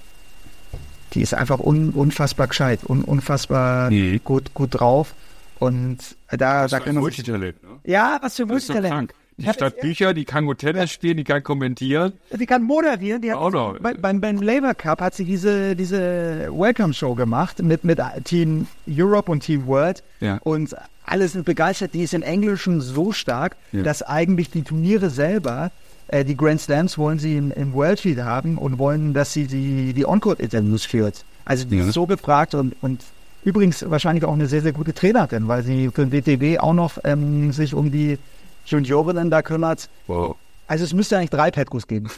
die ist einfach unfassbar gescheit, unfassbar gut drauf und da sagt er noch... Multitalent, ne? Ja, was für Multitalent. Die statt Bücher, die kann gut Tennis spielen, die kann kommentieren. Die kann moderieren. Die hat auch noch. Beim Labour Cup hat sie diese Welcome-Show gemacht mit Team Europe und Team World. Ja. Und alle sind begeistert. Die ist im Englischen so stark, dass eigentlich die Turniere selber, die Grand Slams wollen sie im World Feed haben und wollen, dass sie die On-Court-Interviews führt. Also die ist so befragt und übrigens wahrscheinlich auch eine sehr, sehr gute Trainerin, weil sie für den WTW auch noch sich um die Juniorinnen da kümmert. Wow. Also es müsste eigentlich 3 Petkos geben.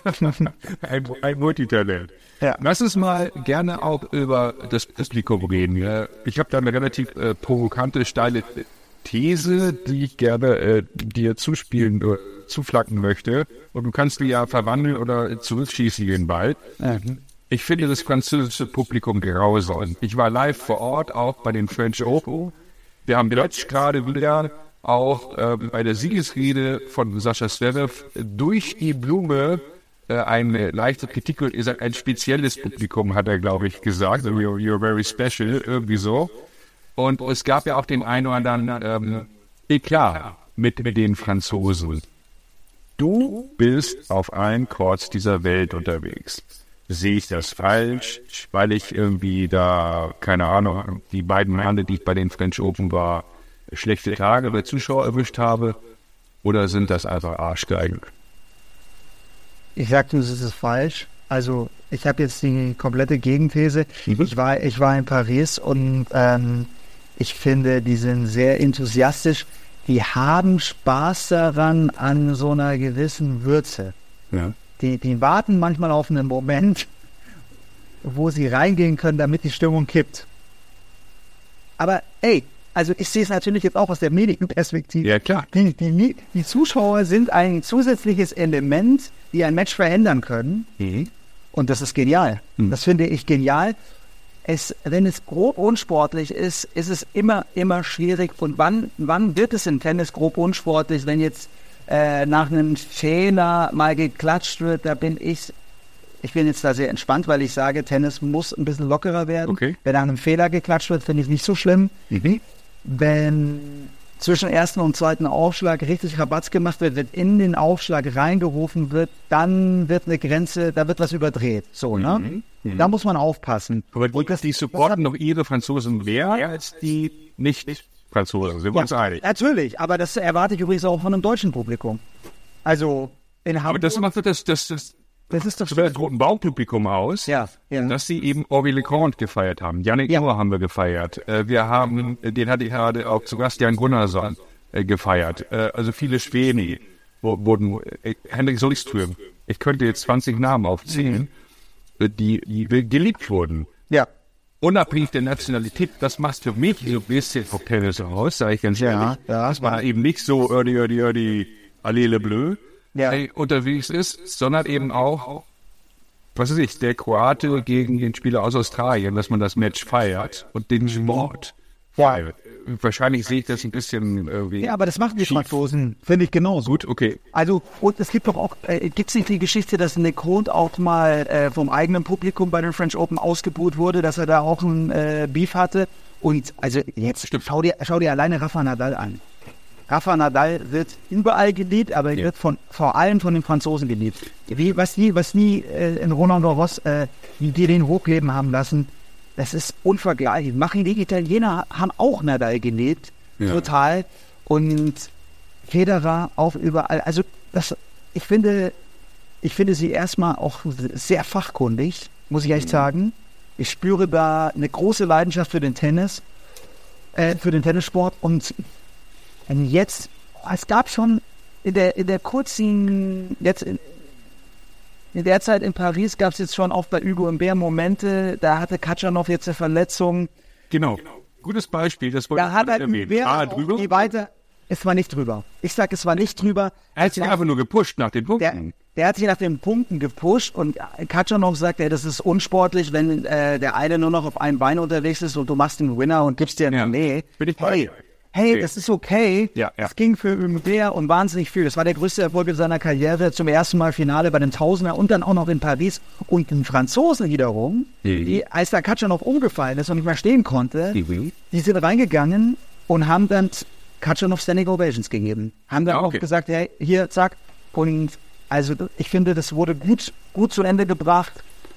ein Multitalent. Ja. Lass uns mal gerne auch über das Publikum reden. Ja. Ich habe da eine relativ provokante, steile These, die ich gerne dir zuflacken möchte. Und du kannst die ja verwandeln oder zurückschießen den Ball. Ich finde das französische Publikum grausam. Ich war live vor Ort, auch bei den French Open. Wir haben jetzt gerade wieder auch bei der Siegesrede von Sascha Zverev durch die Blume eine leichte Kritik, ihr seid ein spezielles Publikum, hat er, glaube ich, gesagt. You're very special, irgendwie so. Und es gab ja auch den einen oder anderen Eklat mit den Franzosen. Du bist auf allen Courts dieser Welt unterwegs. Sehe ich das falsch, weil ich irgendwie da, keine Ahnung, die beiden Male, die ich bei den French Open war, schlechte Tage bei Zuschauer erwischt habe, oder sind das einfach Arschgeigen? Ich sagte, das ist falsch. Also ich habe jetzt die komplette Gegenthese. Ich war in Paris und ich finde, die sind sehr enthusiastisch. Die haben Spaß daran an so einer gewissen Würze. Ja. Die warten manchmal auf einen Moment, wo sie reingehen können, damit die Stimmung kippt. Aber also ich sehe es natürlich jetzt auch aus der Medienperspektive. Ja, klar. Die Zuschauer sind ein zusätzliches Element, die ein Match verändern können. Und das ist genial. Das finde ich genial. Wenn es grob unsportlich ist, ist es immer schwierig. Und wann wird es im Tennis grob unsportlich, wenn jetzt nach einem Fehler mal geklatscht wird? Da bin ich Ich bin jetzt da sehr entspannt, weil ich sage, Tennis muss ein bisschen lockerer werden. Okay. Wenn nach einem Fehler geklatscht wird, finde ich es nicht so schlimm. Wenn zwischen ersten und zweiten Aufschlag richtig Rabatz gemacht wird, wenn in den Aufschlag reingerufen wird, dann wird eine Grenze, da wird was überdreht. So, ne? Da muss man aufpassen. Aber die supporten noch ihre Franzosen mehr als die Nicht-Franzosen, sind wir uns einig. Natürlich, aber das erwarte ich übrigens auch von einem deutschen Publikum. Also in Hamburg. Aber das macht das ist doch das Roten Baum-Publikum aus, ja. dass sie eben Henri Legrand gefeiert haben. Yannick Noah haben wir gefeiert. Wir haben, den hatte ich gerade auch zu Gast, Jan Gunnarsson gefeiert. Also viele Schweden wurden, Henrik Solström. Ich könnte jetzt 20 Namen aufzählen, die geliebt wurden. Ja. Unabhängig der Nationalität, das macht für mich so ein bisschen vom Tennis aus, sage ich ganz ehrlich. Ja. Das war eben nicht so Allez le Bleu unterwegs ist, sondern eben auch, was weiß ich, der Kroate gegen den Spieler aus Australien, dass man das Match feiert und den Sport feiert. Wahrscheinlich sehe ich das ein bisschen irgendwie. Ja, aber das machen die Franzosen, finde ich genauso. Gut, okay. Also, und es gibt doch auch, gibt es nicht die Geschichte, dass Legrand auch mal vom eigenen Publikum bei den French Open ausgebuht wurde, dass er da auch ein Beef hatte? Und also jetzt schau dir alleine Rafa Nadal an. Rafa Nadal wird überall geliebt, aber er wird vor allem von den Franzosen geliebt. Was nie in Roland Garros, die den hochleben haben lassen, das ist unvergleichlich. Die Italiener haben auch Nadal geliebt, total. Und Federer auch überall. Also ich finde sie erstmal auch sehr fachkundig, muss ich echt sagen. Ich spüre da eine große Leidenschaft für den Tennis, für den Tennissport und jetzt, es gab schon in der kurzen, jetzt in der Zeit in Paris gab es jetzt schon auch bei Hugo Humbert Momente, da hatte Khachanov jetzt eine Verletzung. Genau. Gutes Beispiel, das wollte Da hat er erwähnen. drüber. Es war nicht drüber. Ich sag, es war nicht drüber. Er hat sich einfach nur gepusht nach den Punkten. Der hat sich nach den Punkten gepusht und Khachanov sagt, das ist unsportlich, wenn der eine nur noch auf einem Bein unterwegs ist und du machst den Winner und gibst dir einen Bin ich bei dir. Hey, das ist okay. Ja. Es ging für Humbert und wahnsinnig viel. Das war der größte Erfolg in seiner Karriere. Zum ersten Mal Finale bei den Tausender und dann auch noch in Paris. Und den Franzosen wiederum, als der Khachanov umgefallen ist und nicht mehr stehen konnte, die sind reingegangen und haben dann Khachanov Standing Ovations gegeben. Haben dann auch gesagt, hey, hier, zack. Und also ich finde, das wurde gut zu Ende gebracht.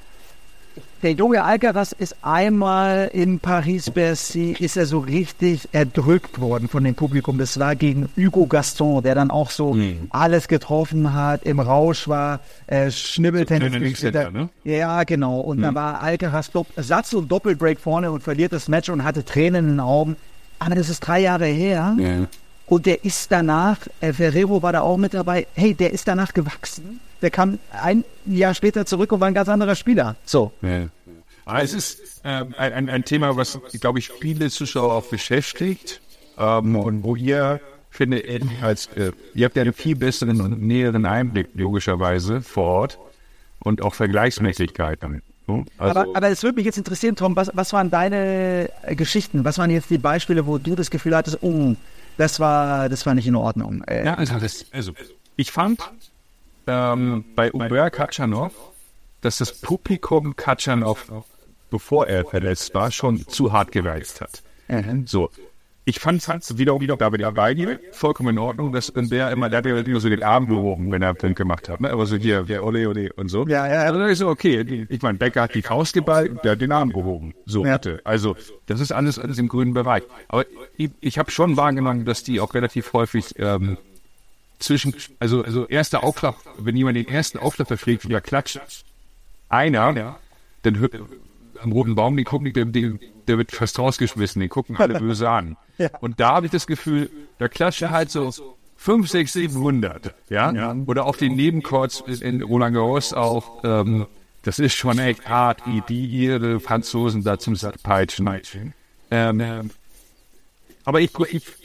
Der junge Alcaraz ist einmal in Paris-Bercy, ist er so richtig erdrückt worden von dem Publikum. Das war gegen Hugo Gaston, der dann auch so alles getroffen hat, im Rausch war, Schnibbeltennis. Ne? Ja, genau. Und dann war Alcaraz Satz und Doppelbreak vorne und verliert das Match und hatte Tränen in den Augen. Aber das ist 3 Jahre her. Ja. Und der ist danach, Ferrero war da auch mit dabei, hey, der ist danach gewachsen. Der kam ein Jahr später zurück und war ein ganz anderer Spieler. So. Ja. Aber es ist ein Thema, was, glaube ich, viele Zuschauer auch beschäftigt. Und wo ihr, finde ich, ihr habt ja einen viel besseren und näheren Einblick, logischerweise, vor Ort. Und auch Vergleichsmäßigkeiten. Also, aber es würde mich jetzt interessieren, Tom, was waren deine Geschichten? Was waren jetzt die Beispiele, wo du das Gefühl hattest, das war nicht in Ordnung? Ja, also ich fand bei Humbert Khachanov, dass das Publikum Khachanov, bevor er verletzt war, schon zu hart gereizt hat. So. Ich fand es wieder da bin ich bei dir, vollkommen in Ordnung, dass der immer, der hat ja nur so den Arm gehoben, wenn er einen Punkt gemacht hat, ne? Aber so hier, ole und so. Ja. Also dann ist so, okay, ich meine, Becker hat die Faust geballt, der hat den Arm gehoben. So, bitte. Also, das ist alles im grünen Bereich. Aber ich habe schon wahrgenommen, dass die auch relativ häufig also erster Aufschlag, wenn jemand den ersten Aufschlag verschlägt, wieder klatscht einer, dann hört am Roten Baum, der wird fast rausgeschmissen, den gucken alle böse an. Ja. Und da habe ich das Gefühl, da klatschen halt so 5, 6, 700, ja? Oder auf den Nebenchords in Roland Garros auch, das ist schon echt hart, wie die ihre Franzosen da zum Peitschen. Aber ich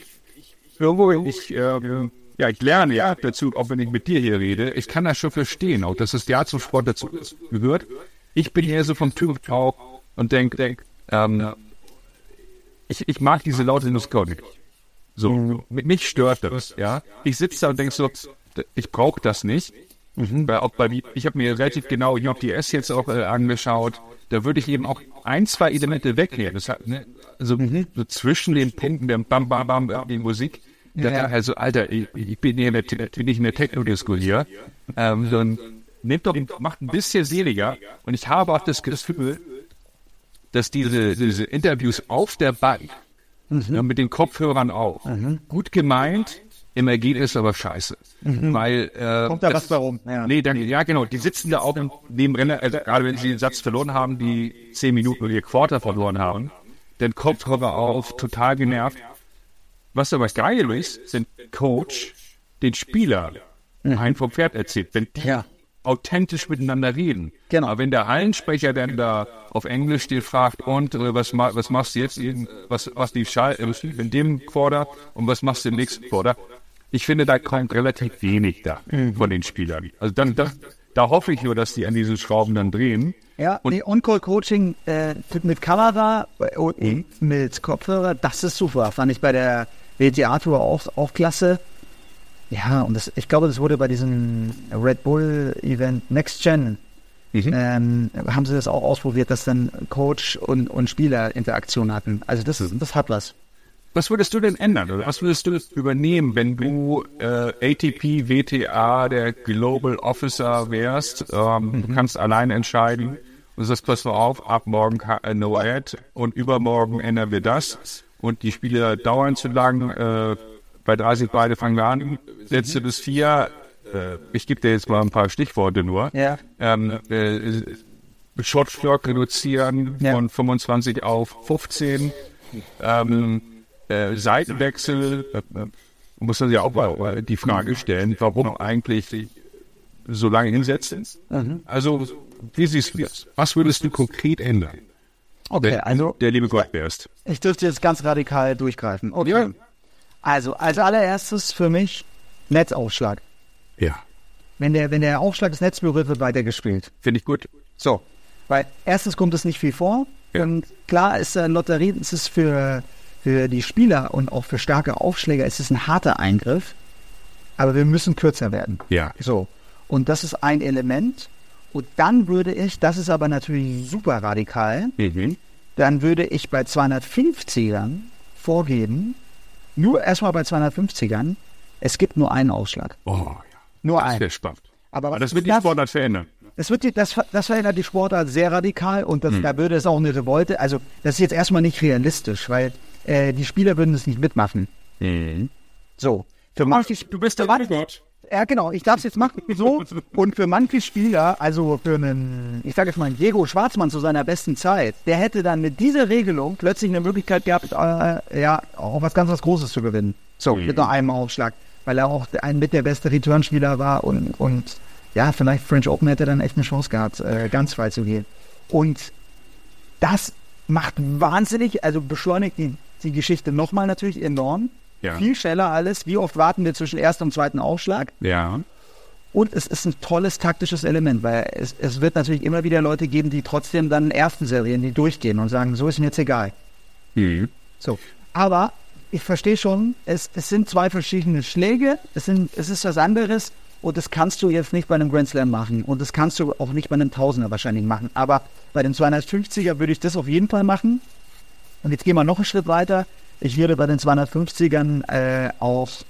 lerne ja dazu, auch wenn ich mit dir hier rede, ich kann das schon verstehen, auch dass das Theater zum Sport dazu gehört. Ich bin eher so vom Typ auch und denke, ich mag diese laute Musik nicht. So, mich stört das, ja. Ich sitze da und denke so, ich brauche das nicht. Ich habe mir relativ genau JDS jetzt auch angeschaut. Da würde ich eben auch 1, 2 Elemente wegnehmen. Das hat, ne, so zwischen den Punkten, der Bam, Bam, Bam, die Musik. Also, Alter, ich bin hier natürlich nicht in der Techno-Disco hier. Sondern macht ein bisschen seliger. Und ich habe auch das Gefühl, dass diese Interviews auf der Bank, mit den Kopfhörern auch, gut gemeint, im Ergebnis aber scheiße. Weil, Kommt da was warum? Ja. Nee, genau, die sitzen da auch neben Renner, gerade wenn sie den Satz verloren haben, die 10 Minuten oder ihr Quarter verloren haben, dann Kopfhörer auf, total genervt. Was aber geil ist, sind Coach, den Spieler ein vom Pferd erzählt, wenn die authentisch miteinander reden. Genau. Aber wenn der Hallensprecher dann da auf Englisch steht, fragt, und was machst du jetzt, was lief in dem Quarter und was machst du im nächsten Quarter? Ich finde, da kommt relativ wenig da von den Spielern. Also da hoffe ich nur, dass die an diesen Schrauben dann drehen. Ja, und On-Call-Coaching mit Kamera und mit Kopfhörer, das ist super. Fand ich bei der WTA-Tour auch klasse. Ja, und ich glaube, das wurde bei diesem Red Bull-Event Next Gen, haben sie das auch ausprobiert, dass dann Coach und Spieler Interaktion hatten. Also das hat was. Was würdest du denn ändern? Oder was würdest du übernehmen, wenn du ATP, WTA, der Global Officer wärst? Du kannst allein entscheiden. Und sagst, pass mal auf, ab morgen no ad und übermorgen ändern wir das. Und die Spiele dauern zu lang. Bei 30 beide fangen wir an. Letzte bis 4. Ich gebe dir jetzt mal ein paar Stichworte nur. Ja. Shotclock reduzieren von 25 auf 15. Seitenwechsel. Muss man sich auch mal die Frage stellen, warum eigentlich so lange hinsetzen? Also, wie siehst du das? Was würdest du konkret ändern? Okay, also der liebe Gott wärst. Ich dürfte jetzt ganz radikal durchgreifen. Okay. Ja. Also, als allererstes für mich Netzaufschlag. Ja. Wenn der Aufschlag des Netzes berührt, wird weitergespielt. Finde ich gut. So. Weil erstens kommt es nicht viel vor. Ja. Und klar ist Lotterie, es ist für die Spieler und auch für starke Aufschläger ist es ein harter Eingriff. Aber wir müssen kürzer werden. Ja. So. Und das ist ein Element. Und dann würde ich, das ist aber natürlich super radikal, dann würde ich bei 250ern vorgeben, nur erstmal bei 250ern, es gibt nur einen Aufschlag. Oh, ja. Nur einen. Das wäre spannend. Aber das wird die Sportart verändern. Das verändert die Sportart sehr radikal und da würde es auch eine Revolte, also das ist jetzt erstmal nicht realistisch, weil die Spieler würden es nicht mitmachen. So. Für manche, du bist der Gott. Ja, genau, ich darf es jetzt machen. So. Und für manche Spieler, also für einen, ich sage jetzt mal, Diego Schwartzmann zu seiner besten Zeit, der hätte dann mit dieser Regelung plötzlich eine Möglichkeit gehabt, auch was ganz Großes zu gewinnen. So, mit nur einem Aufschlag. Weil er auch mit der beste Returnspieler war und ja, vielleicht French Open hätte dann echt eine Chance gehabt, ganz weit zu gehen. Und das macht wahnsinnig, also beschleunigt die Geschichte nochmal natürlich enorm. Ja. Viel schneller alles. Wie oft warten wir zwischen ersten und zweiten Aufschlag? Ja. Und es ist ein tolles taktisches Element, weil es wird natürlich immer wieder Leute geben, die trotzdem dann ersten Serien, die durchgehen und sagen, so ist mir jetzt egal. So. Aber ich verstehe schon, es sind zwei verschiedene Schläge, es ist was anderes und das kannst du jetzt nicht bei einem Grand Slam machen und das kannst du auch nicht bei einem Tausender wahrscheinlich machen. Aber bei den 250er würde ich das auf jeden Fall machen. Und jetzt gehen wir noch einen Schritt weiter. Ich würde bei den 250ern auf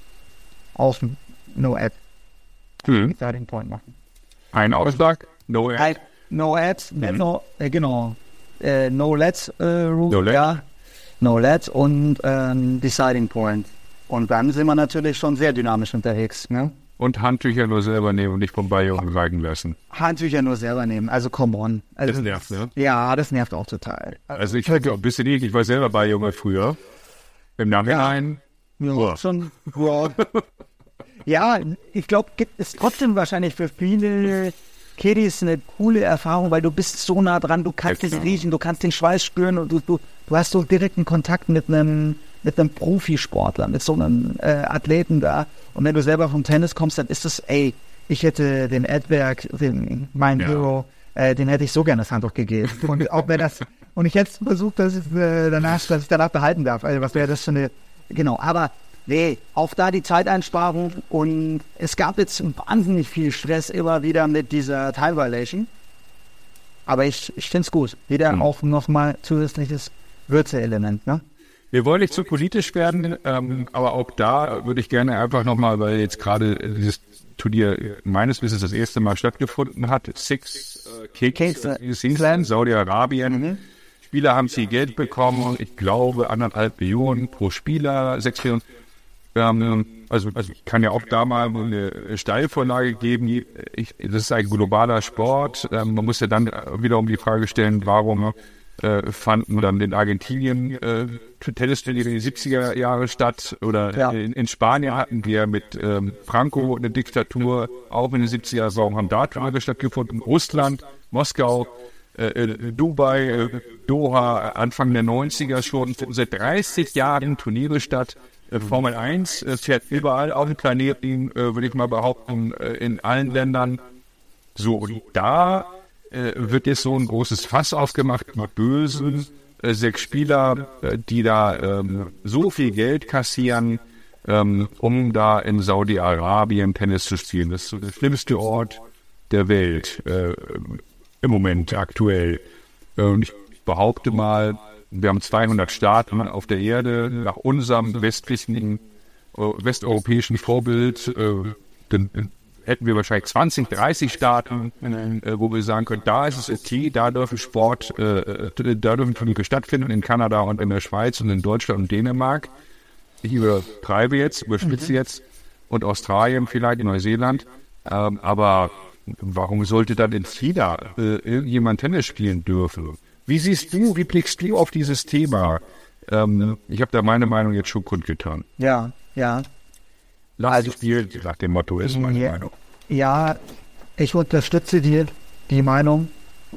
No-Ad Starting Point machen. Ein Aufschlag, No-Ad. No-Ad, genau. No-Let Rule, No-Let. ja. No-Let und Deciding Point. Und dann sind wir natürlich schon sehr dynamisch unterwegs. Ne? Und Handtücher nur selber nehmen und nicht vom Balljungen reichen lassen. Handtücher nur selber nehmen, also come on. Also, das nervt, ne? Ja, das nervt auch total. Also ich finde auch ein bisschen eklig, ich war selber Balljunge früher. Im Nachhinein. Ja, schon. Wow. Ja, ich glaube, ist trotzdem wahrscheinlich für viele Kiddies eine coole Erfahrung, weil du bist so nah dran, du kannst es riechen, du kannst den Schweiß spüren und du hast so direkten Kontakt mit einem Profisportler, mit so einem Athleten da. Und wenn du selber vom Tennis kommst, dann ist es, ich hätte den Edberg, mein Hero, den hätte ich so gerne das Handtuch gegeben. Und auch wenn das, und ich hätte versucht, dass ich danach behalten darf. Also was wäre das für eine, genau. Aber Nee, auch da die Zeiteinsparung und es gab jetzt wahnsinnig viel Stress immer wieder mit dieser Time Violation. Aber ich finde es gut. Wieder auch nochmal zusätzliches Würze-Element, ne? Wir wollen nicht zu politisch werden, aber auch da würde ich gerne einfach nochmal, weil jetzt gerade dieses Turnier meines Wissens das erste Mal stattgefunden hat, Six Kicks, Saudi-Arabien. Spieler haben viel Geld bekommen, ich glaube 1,5 Millionen pro Spieler, 6 Millionen. Also ich kann ja auch da mal eine Steilvorlage geben. Das ist ein globaler Sport. Man muss ja dann wiederum die Frage stellen, warum fanden dann in Argentinien Tennisturniere in den 70er Jahre statt oder in Spanien hatten wir mit Franco eine Diktatur, auch in den 70er Jahren, warum haben da Turniere stattgefunden? Russland, Moskau, Dubai, Doha, Anfang der 90er schon, seit 30 Jahren Turniere statt. Formel 1 fährt überall auf dem Planeten, würde ich mal behaupten, in allen Ländern. So, und da wird jetzt so ein großes Fass aufgemacht, die bösen 6 Spieler, die da so viel Geld kassieren, um da in Saudi-Arabien Tennis zu spielen. Das ist so der schlimmste Ort der Welt im Moment aktuell. Und ich behaupte mal, wir haben 200 Staaten auf der Erde. Nach unserem westeuropäischen Vorbild dann hätten wir wahrscheinlich 20, 30 Staaten, wo wir sagen können, da ist es okay, da dürfen Turniere stattfinden, in Kanada und in der Schweiz und in Deutschland und Dänemark. Ich überspitze jetzt. Und Australien vielleicht, in Neuseeland. Aber warum sollte dann in China irgendjemand Tennis spielen dürfen? Wie blickst du auf dieses Thema? Ich habe da meine Meinung jetzt schon kundgetan. Ja. Lass dich spielen, nach dem Motto ist meine Meinung. Ja, ich unterstütze die Meinung.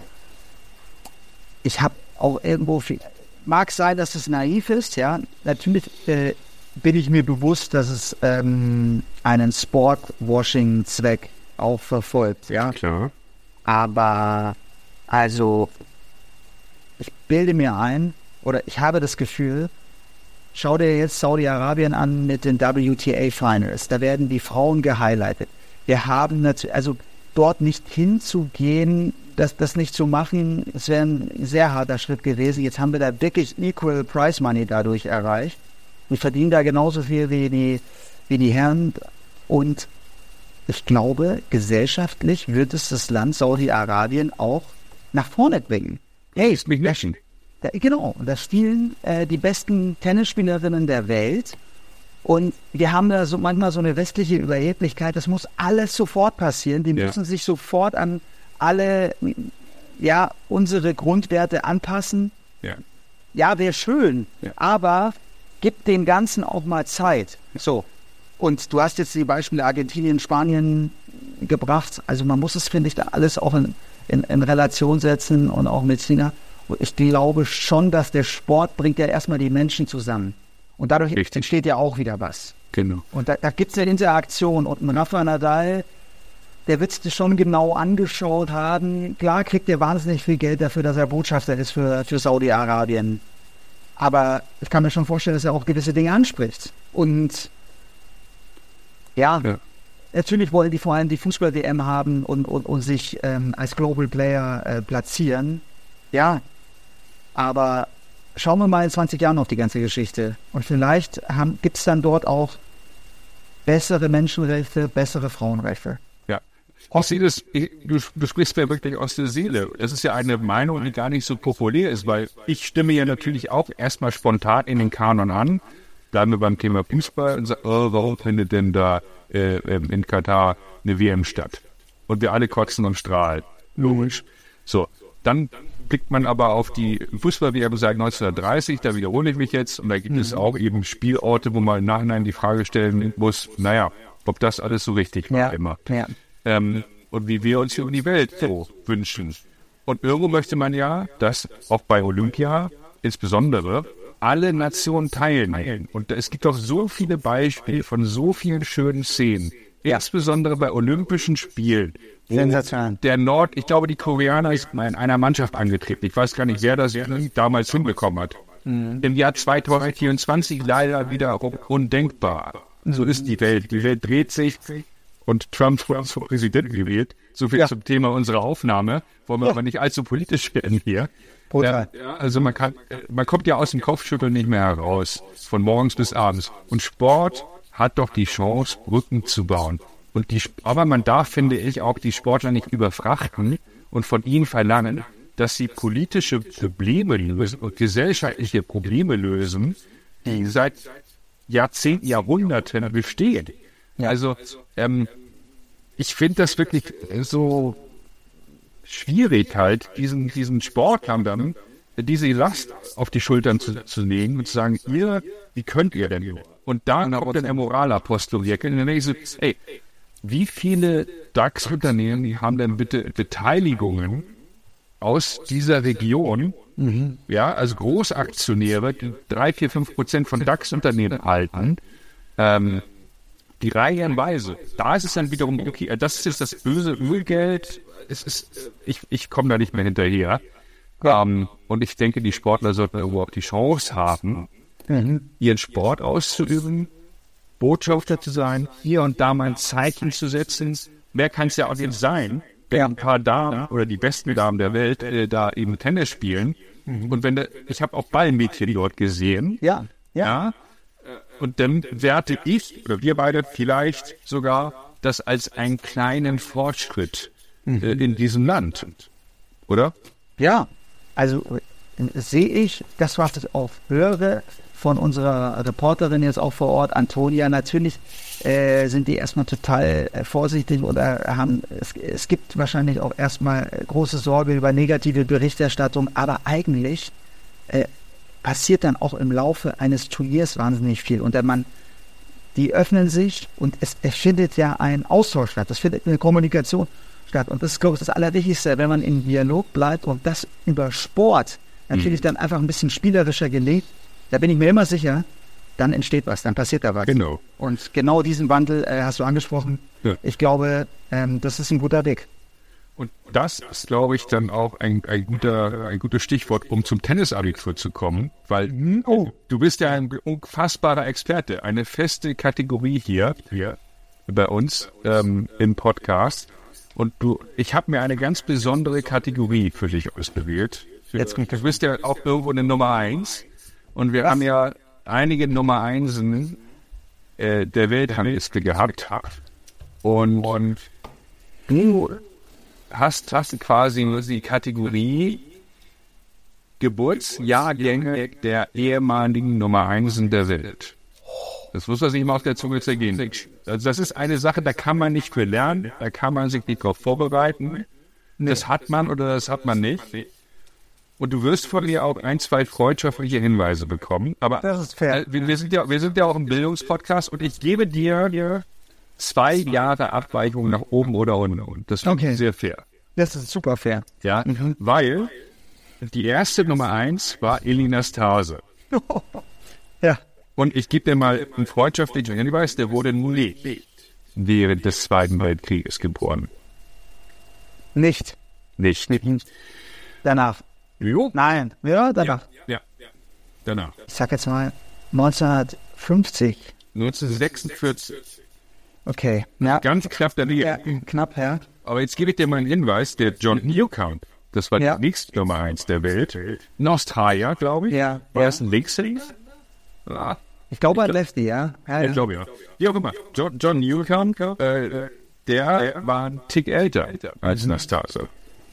Ich habe auch irgendwo mag sein, dass es naiv ist, ja. Natürlich bin ich mir bewusst, dass es einen Sportwashing-Zweck auch verfolgt, ja. Klar. Aber also ich bilde mir ein, oder ich habe das Gefühl, schau dir jetzt Saudi-Arabien an mit den WTA Finals. Da werden die Frauen gehighlightet. Wir haben natürlich, also dort nicht hinzugehen, das nicht zu machen, es wäre ein sehr harter Schritt gewesen. Jetzt haben wir da wirklich Equal Prize Money dadurch erreicht. Wir verdienen da genauso viel wie die Herren. Und ich glaube, gesellschaftlich wird es das Land Saudi-Arabien auch nach vorne bringen. Hey, ist mich lächeln. Genau, da spielen die besten Tennisspielerinnen der Welt und wir haben da so manchmal so eine westliche Überheblichkeit, das muss alles sofort passieren, die müssen sich sofort an alle, unsere Grundwerte anpassen. Ja, wäre schön, aber gib dem Ganzen auch mal Zeit. So, und du hast jetzt die Beispiele Argentinien, Spanien gebracht, also man muss es, finde ich, da alles auch in Relation setzen und auch mit China. Ich glaube schon, dass der Sport bringt ja erstmal die Menschen zusammen. Und dadurch entsteht ja auch wieder was. Genau. Und da gibt es eine Interaktion. Und ein Rafa Nadal, der wird sich schon genau angeschaut haben. Klar kriegt er wahnsinnig viel Geld dafür, dass er Botschafter ist für Saudi-Arabien. Aber ich kann mir schon vorstellen, dass er auch gewisse Dinge anspricht. Und natürlich wollen die vor allem die Fußball-WM haben und sich als Global Player platzieren. Ja, aber schauen wir mal in 20 Jahren auf die ganze Geschichte. Und vielleicht gibt es dann dort auch bessere Menschenrechte, bessere Frauenrechte. Ja, ich sehe das, du sprichst mir wirklich aus der Seele. Das ist ja eine Meinung, die gar nicht so populär ist, weil ich stimme ja natürlich auch erstmal spontan in den Kanon an. Bleiben wir beim Thema Fußball und sagen, warum findet denn da in Katar eine WM statt? Und wir alle kotzen und strahlen. Logisch. So, dann blickt man aber auf die Fußball-WM seit 1930, da wiederhole ich mich jetzt, und da gibt es auch eben Spielorte, wo man im Nachhinein die Frage stellen muss, ob das alles so richtig war immer. Ja. Und wie wir uns hier um die Welt so wünschen. Und irgendwo möchte man ja, dass auch bei Olympia insbesondere alle Nationen teilnehmen. Und es gibt auch so viele Beispiele von so vielen schönen Szenen, insbesondere bei Olympischen Spielen. Sensation. Ich glaube, die Koreaner ist in einer Mannschaft angetreten. Ich weiß gar nicht, wer das damals hinbekommen hat. im Jahr 2024 leider wieder undenkbar. So ist die Welt. Die Welt dreht sich und Trump wird zum Präsidenten gewählt. So viel zum Thema unserer Aufnahme. Wollen wir aber nicht allzu politisch werden hier. Also man kommt ja aus dem Kopfschütteln nicht mehr heraus. Von morgens bis abends. Und Sport hat doch die Chance, Brücken zu bauen. Aber man darf, finde ich, auch die Sportler nicht überfrachten und von ihnen verlangen, dass sie politische Probleme lösen und gesellschaftliche Probleme lösen, die seit Jahrzehnten, Jahrhunderten bestehen. Ja. Also ich finde das wirklich so schwierig halt, diesen Sportlern dann diese Last auf die Schultern zu legen und zu sagen, wie könnt ihr denn? Und da kommt dann der Moralapostel hier. Und dann denke ich so, wie viele DAX-Unternehmen, die haben denn bitte Beteiligungen aus dieser Region, ja, also Großaktionäre, die 3-4-5% von DAX-Unternehmen halten, die reihenweise. Da ist es dann wiederum, okay, das ist jetzt das böse Ölgeld, ich komme da nicht mehr hinterher. Und ich denke, die Sportler sollten überhaupt die Chance haben, ihren Sport auszuüben, Botschafter zu sein, hier und da mal ein Zeichen zu setzen. Mehr kann es ja auch nicht sein, wenn ein paar Damen oder die besten Damen der Welt da eben Tennis spielen. Und ich habe auch Ballmädchen dort gesehen. Ja. Und dann werte ich oder wir beide vielleicht sogar das als einen kleinen Fortschritt in diesem Land, oder? Ja, also sehe ich, das, was ich auch höre von unserer Reporterin jetzt auch vor Ort, Antonia, natürlich sind die erstmal total vorsichtig oder es gibt wahrscheinlich auch erstmal große Sorge über negative Berichterstattung, aber eigentlich passiert dann auch im Laufe eines Turniers wahnsinnig viel und die öffnen sich und es findet ja ein Austausch statt, es findet eine Kommunikation statt und das ist, glaube ich, das Allerwichtigste, wenn man im Dialog bleibt und das über Sport natürlich dann einfach ein bisschen spielerischer gelingt, da bin ich mir immer sicher, dann entsteht was, dann passiert da was. Genau. Und genau diesen Wandel hast du angesprochen. Ja. Ich glaube, das ist ein guter Weg. Und das ist, glaube ich, dann auch ein gutes Stichwort, um zum Tennisabitur zu kommen, weil du bist ja ein unfassbarer Experte, eine feste Kategorie hier bei uns im Podcast. Und ich habe mir eine ganz besondere Kategorie für dich ausgewählt. Du bist ja auch irgendwo eine Nummer 1. Und wir haben ja einige Nummer 1 der Weltrangliste gehabt. Und du hast quasi die Kategorie Geburtsjahrgänge der ehemaligen Nummer 1 der Welt. Das muss man sich mal auf der Zunge zergehen. Also das ist eine Sache, da kann man nicht für lernen, da kann man sich nicht drauf vorbereiten. Das hat man oder das hat man nicht. Und du wirst von mir auch 1-2 freundschaftliche Hinweise bekommen. Aber das ist fair. Wir sind ja auch im Bildungspodcast und ich gebe dir 2 Jahre Abweichung nach oben oder unten. Das ist sehr fair. Das ist super fair. Ja, weil die erste Nummer 1 war Elina Stase. Ja. Und ich gebe dir mal einen freundschaftlichen Hinweis, der wurde nicht während des Zweiten Weltkrieges geboren. Nicht. Danach. Jo. Nein. Ja, danach. Ja. Danach. Ich sag jetzt mal 1950. 1946. Okay. Ja. Ganz knapp daneben. Ja, knapp, ja. Aber jetzt gebe ich dir mal einen Hinweis, der John Newcomb, das war die nächste Nummer 1 der Welt. In Australien, glaube ich. Ja. Er ist ein Linkshänder. Ich glaube, ein Lefty, ja. Ich glaube, ja. Wie auch immer. John Newcomb, der war ein Tick älter als Nastase.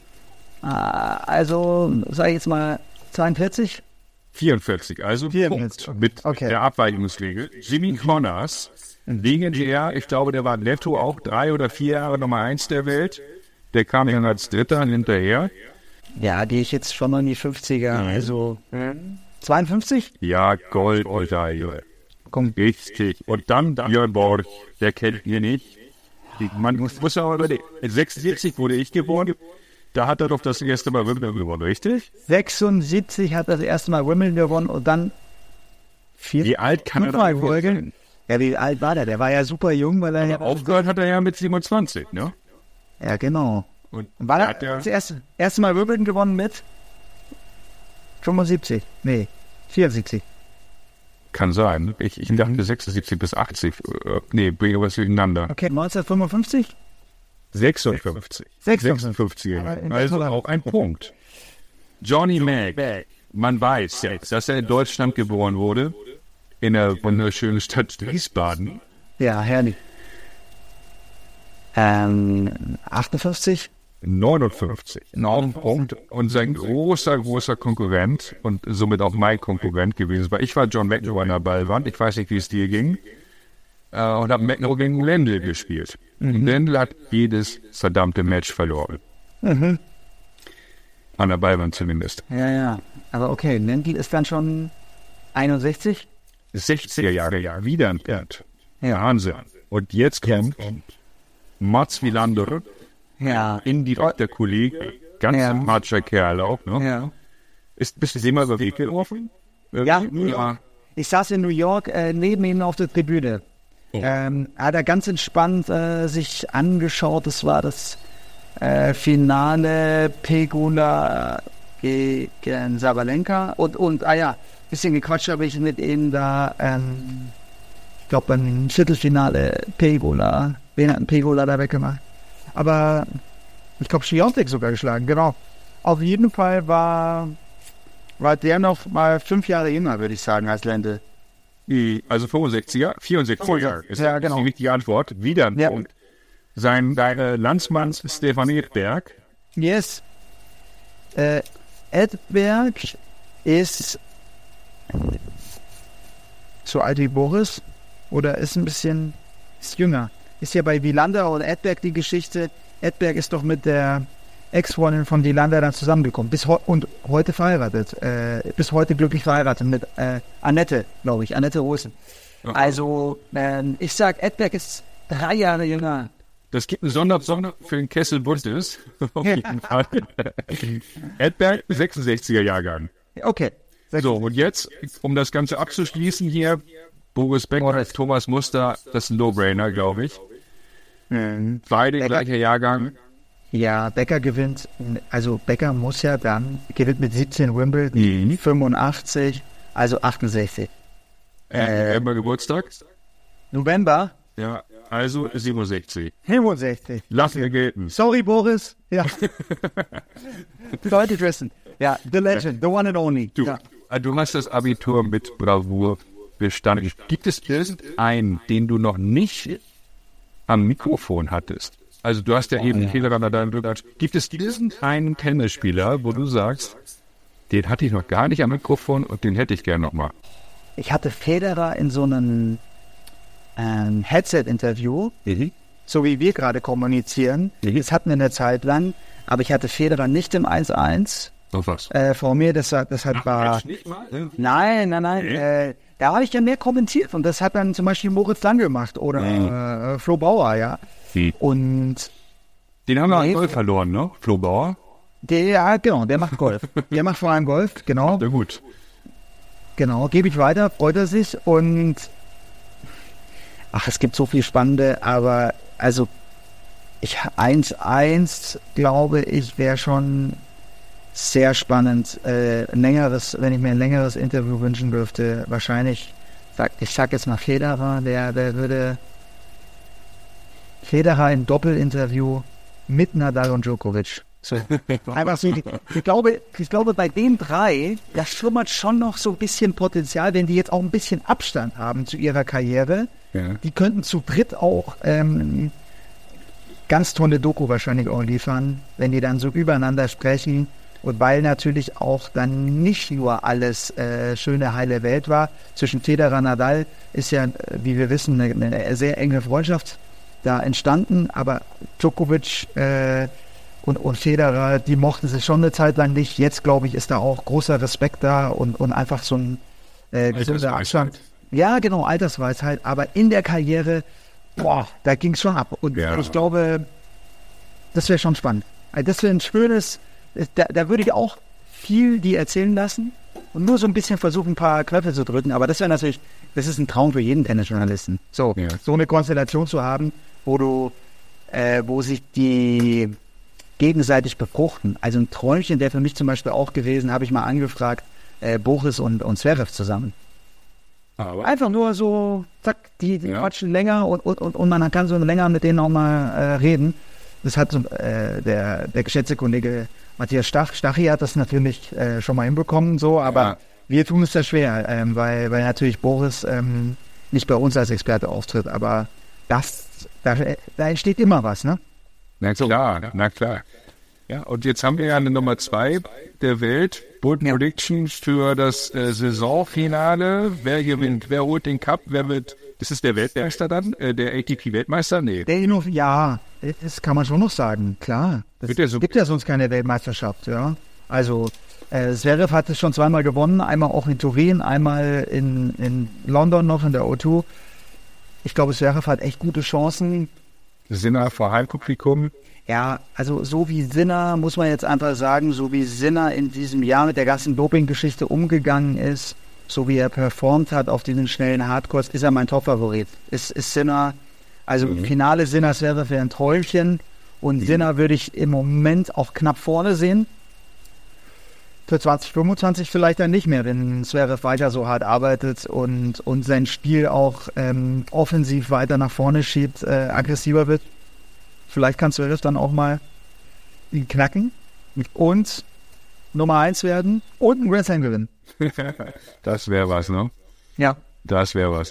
Also, sage ich jetzt mal 42? 44, also 44. Punkt mit der Abweichungsregel. Jimmy Connors, legendär, ich glaube, der war netto auch 3 oder 4 Jahre Nummer 1 der Welt. Der kam dann als Dritter hinterher. Ja, die ich jetzt schon mal in die 50er, also 52? Ja, Gold, Alter, richtig. Und dann Björn Borg, der kennt ihr nicht. Man muss aber überlegen, in 76 wurde ich geboren. Da hat er doch das erste Mal Wimbledon gewonnen, richtig? 76 hat er das erste Mal Wimbledon gewonnen und dann 4. Wie alt kann er da sein? Ja, wie alt war der? Der war ja super jung, weil er aufgehört hat er ja mit 27, ne? Ja, genau. Und war er das erste Mal Wimbledon gewonnen mit 75? Nee, 74. Kann sein. Ich dachte 76 bis 80. Nee, bringe was durcheinander. Okay, 1955? 56. 56. Also auch ein Punkt. Johnny Mac. Man weiß jetzt, dass er in Deutschland geboren wurde, in der wunderschönen Stadt Wiesbaden. Ja, herrlich. 58? 59. Noch ein Punkt. Und sein großer Konkurrent und somit auch mein Konkurrent gewesen war. Ich war John McEnroe an der Ballwand. Ich weiß nicht, wie es dir ging. Und habe McEnroe gegen Lendl gespielt. Und Lendl hat jedes verdammte Match verloren. An der Ballwand zumindest. Ja. Aber okay, Lendl ist dann schon 61? 60er Jahre, wieder ein Punkt. Ja. Wahnsinn. Und jetzt kommt Mats Wilander. Ja. Indirekter Kollege, ganz sympathischer Kerl auch, ne? Ja. Bist du dir mal über Weg gelaufen? Ja. Ich saß in New York neben ihm auf der Tribüne. Hat er ganz entspannt sich angeschaut. Das war das Finale Pegula gegen Sabalenka. Und bisschen gequatscht habe ich mit ihm da. Ich glaube, beim Viertelfinale Pegula. Wen hat ein Pegula da weggemacht? Aber ich glaube, Świątek sogar geschlagen, genau. Auf jeden Fall war der noch mal 5 Jahre jünger, würde ich sagen, als Lendl. Also 65er, 64er ist ja, genau. die richtige Antwort. Wieder ein Punkt. Sein Landsmann Stefan Edberg. Yes. Edberg ist so alt wie Boris oder ist jünger. Ist ja bei Wilander und Edberg die Geschichte. Edberg ist doch mit der Ex-Freundin von Wilander dann zusammengekommen. Und heute verheiratet. Bis heute glücklich verheiratet mit Annette, glaube ich. Annette Rosen. Okay. Also, ich sag, Edberg ist 3 Jahre jünger. Das gibt einen Sondersonder für den Kessel Bundes. Auf jeden Fall. Edberg, 66er Jahrgang. Okay. So, und jetzt, um das Ganze abzuschließen hier, Boris Becker, Thomas Muster, das ist ein No-Brainer, glaube ich. Beide gleicher Jahrgang. Ja, Becker gewinnt, also Becker muss ja dann, gewinnt mit 17 Wimbledon, 85, also 68. November Geburtstag? November? Ja, also 67. 65. Lass mir gelten. Sorry, Boris. Ja. Leute wissen. Ja, the legend, the one and only. Du hast das Abitur mit Bravour bestanden. Gibt es irgendeinen, den du noch nicht am Mikrofon hattest? Also du hast ja eben Fehler an deinem Rücken. Gibt es irgendeinen Tennisspieler, wo du sagst, den hatte ich noch gar nicht am Mikrofon und den hätte ich gerne nochmal? Ich hatte Federer in so einem Headset-Interview, so wie wir gerade kommunizieren. Das hatten wir eine Zeit lang, aber ich hatte Federer nicht im 1-1. Was? Vor mir, das war... Nicht mal? Nein. Da habe ich ja mehr kommentiert und das hat dann zum Beispiel Moritz Lang gemacht oder Flo Bauer, ja. Und den haben wir an Golf verloren, ne? Flo Bauer? Der macht Golf. Der macht vor allem Golf, genau. Sehr gut. Genau, gebe ich weiter, freut er sich und es gibt so viel Spannende, aber also 1-1, glaube ich, wäre schon sehr spannend. Wenn ich mir ein längeres Interview wünschen dürfte, wahrscheinlich, ich sag jetzt mal Federer, der würde Federer im Doppelinterview mit Nadal und Djokovic. So. Einfach so, ich glaube, bei den 3, da schlummert schon noch so ein bisschen Potenzial, wenn die jetzt auch ein bisschen Abstand haben zu ihrer Karriere. Ja. Die könnten zu dritt auch ganz tolle Doku wahrscheinlich auch liefern, wenn die dann so übereinander sprechen. Und weil natürlich auch dann nicht nur alles schöne, heile Welt war. Zwischen Federer und Nadal ist ja, wie wir wissen, eine sehr enge Freundschaft da entstanden. Aber Djokovic und Federer, die mochten sich schon eine Zeit lang nicht. Jetzt, glaube ich, ist da auch großer Respekt da und einfach so ein gesunder Abstand. Ja, genau, Altersweisheit. Aber in der Karriere, da ging es schon ab. Und ich glaube, das wäre schon spannend. Also das wäre ein schönes... Da würde ich auch viel die erzählen lassen und nur so ein bisschen versuchen, ein paar Knöpfe zu drücken. Aber das wäre natürlich, das ist ein Traum für jeden Tennisjournalisten. So eine Konstellation zu haben, wo sich die gegenseitig befruchten. Also ein Träumchen, der für mich zum Beispiel auch gewesen, habe ich mal angefragt, Boris und Zverev zusammen. Aber Einfach nur so, zack, die quatschen länger und man kann so länger mit denen auch mal reden. Das hat so, der geschätzte Kollege Matthias Stachy hat das natürlich schon mal hinbekommen, so, aber wir tun es da schwer, weil natürlich Boris nicht bei uns als Experte auftritt, aber da entsteht immer was, ne? Na klar. Ja, und jetzt haben wir ja eine Nummer 2 der Welt. Bold Prediction für das Saisonfinale. Wer gewinnt? Wer holt den Cup? Ist es der Weltmeister dann? Der ATP-Weltmeister? Nee. Das kann man schon noch sagen, klar. Es gibt ja sonst keine Weltmeisterschaft, ja. Also, Zverev hat es schon zweimal gewonnen, einmal auch in Turin, einmal in London noch in der O2. Ich glaube, Zverev hat echt gute Chancen. Sinner vor Heimpublikum. Ja, also so wie Sinner, muss man jetzt einfach sagen, so wie Sinner in diesem Jahr mit der ganzen Doping-Geschichte umgegangen ist, so wie er performt hat auf diesen schnellen Hardcores, ist er mein Top-Favorit. Ist Sinner, also Finale Sinner Zverev wäre ein Träumchen und Sinner würde ich im Moment auch knapp vorne sehen. Für 2025 vielleicht dann nicht mehr, wenn Zverev weiter so hart arbeitet und sein Spiel auch offensiv weiter nach vorne schiebt, aggressiver wird. Vielleicht kann Zverev dann auch mal ihn knacken und Nummer 1 werden und einen Grand Slam gewinnen. Das wäre was, ne? Ja. Das wäre was.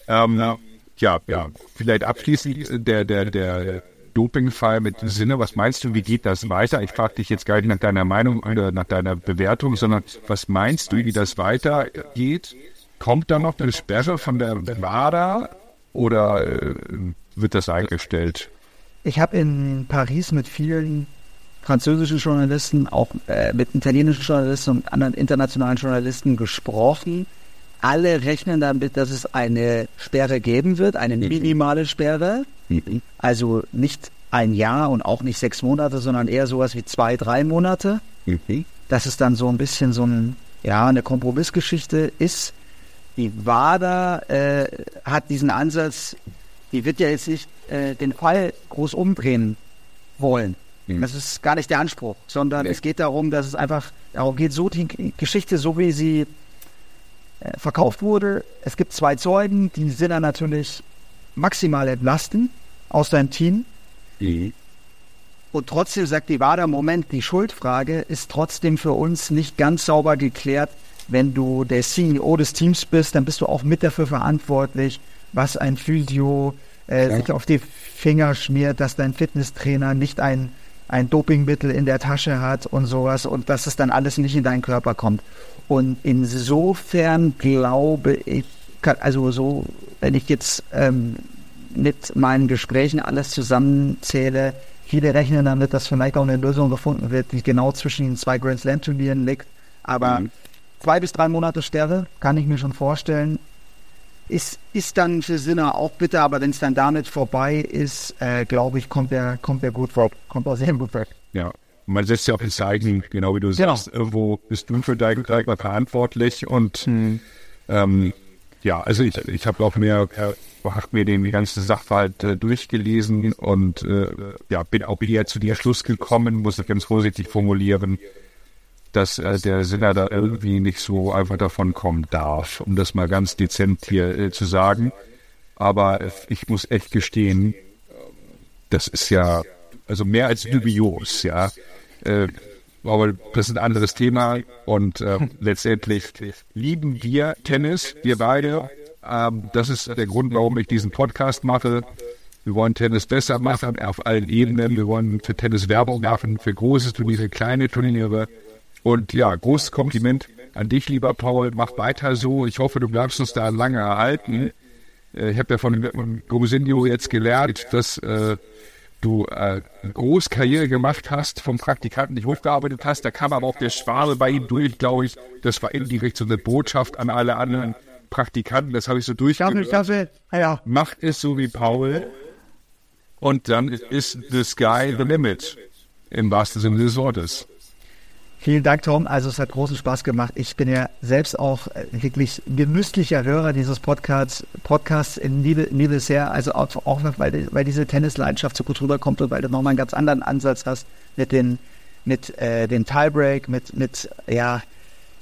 Vielleicht abschließend der Dopingfall mit Sinne. Was meinst du, wie geht das weiter? Ich frage dich jetzt gar nicht nach deiner Meinung oder nach deiner Bewertung, sondern was meinst du, wie das weitergeht? Kommt da noch eine Sperre von der WADA oder wird das eingestellt? Ich habe in Paris mit vielen französischen Journalisten, auch mit italienischen Journalisten und anderen internationalen Journalisten gesprochen. Alle rechnen damit, dass es eine Sperre geben wird, eine minimale Sperre. Also nicht ein Jahr und auch nicht 6 Monate, sondern eher sowas wie 2-3 Monate. Dass es dann so ein bisschen so eine Kompromissgeschichte ist. Die WADA hat diesen Ansatz, die wird ja jetzt nicht den Fall groß umdrehen wollen. Das ist gar nicht der Anspruch, sondern es geht darum, dass es einfach darum geht, so die Geschichte, so wie sie verkauft wurde. Es gibt 2 Zeugen, die sind dann natürlich maximal entlasten aus deinem Team. Und trotzdem sagt die WADA, Moment, die Schuldfrage ist trotzdem für uns nicht ganz sauber geklärt. Wenn du der CEO des Teams bist, dann bist du auch mit dafür verantwortlich, was ein Physio sich auf die Finger schmiert, dass dein Fitnesstrainer nicht ein Dopingmittel in der Tasche hat und sowas und dass es dann alles nicht in deinen Körper kommt. Und insofern glaube ich, wenn ich jetzt mit meinen Gesprächen alles zusammenzähle, viele rechnen damit, dass vielleicht auch eine Lösung gefunden wird, die genau zwischen den 2 Grand Slam Turnieren liegt. Aber 2 bis 3 Monate Sperre kann ich mir schon vorstellen. Ist dann für Sinner auch bitter, aber wenn es dann damit vorbei ist, glaube ich, kommt er gut vor. Kommt auch sehr gut weg. Ja, und man setzt ja auch ein Zeichen, genau wie du sagst, irgendwo bist du für deinen Charakter verantwortlich und also ich habe auch mir den ganzen Sachverhalt durchgelesen und bin auch eher zu dem Schluss gekommen, muss ich ganz vorsichtig formulieren, dass der Sinner da irgendwie nicht so einfach davon kommen darf, um das mal ganz dezent hier zu sagen. Aber ich muss echt gestehen, das ist ja also mehr als dubios, ja. Aber das ist ein anderes Thema und letztendlich lieben wir Tennis, wir beide. Das ist der Grund, warum ich diesen Podcast mache. Wir wollen Tennis besser machen auf allen Ebenen. Wir wollen für Tennis Werbung machen, für große Turniere, kleine Turniere. Und ja, großes Kompliment an dich, lieber Paul. Mach weiter so. Ich hoffe, du bleibst uns da lange erhalten. Ich habe ja von Gosindio jetzt gelernt, dass du groß Karriere gemacht hast, vom Praktikanten dich hochgearbeitet hast. Da kam aber auch der Schwabe bei ihm durch, glaube ich. Das war indirekt so eine Botschaft an alle anderen Praktikanten. Das habe ich so durchgehört. Macht es so wie Paul. Und dann ist the sky the limit. Im wahrsten Sinne des Wortes. Vielen Dank, Tom. Also es hat großen Spaß gemacht. Ich bin ja selbst auch wirklich genüsslicher Hörer dieses Podcasts in Liebe sehr. Also auch weil diese Tennisleidenschaft so gut rüberkommt und weil du nochmal einen ganz anderen Ansatz hast mit dem Tiebreak, mit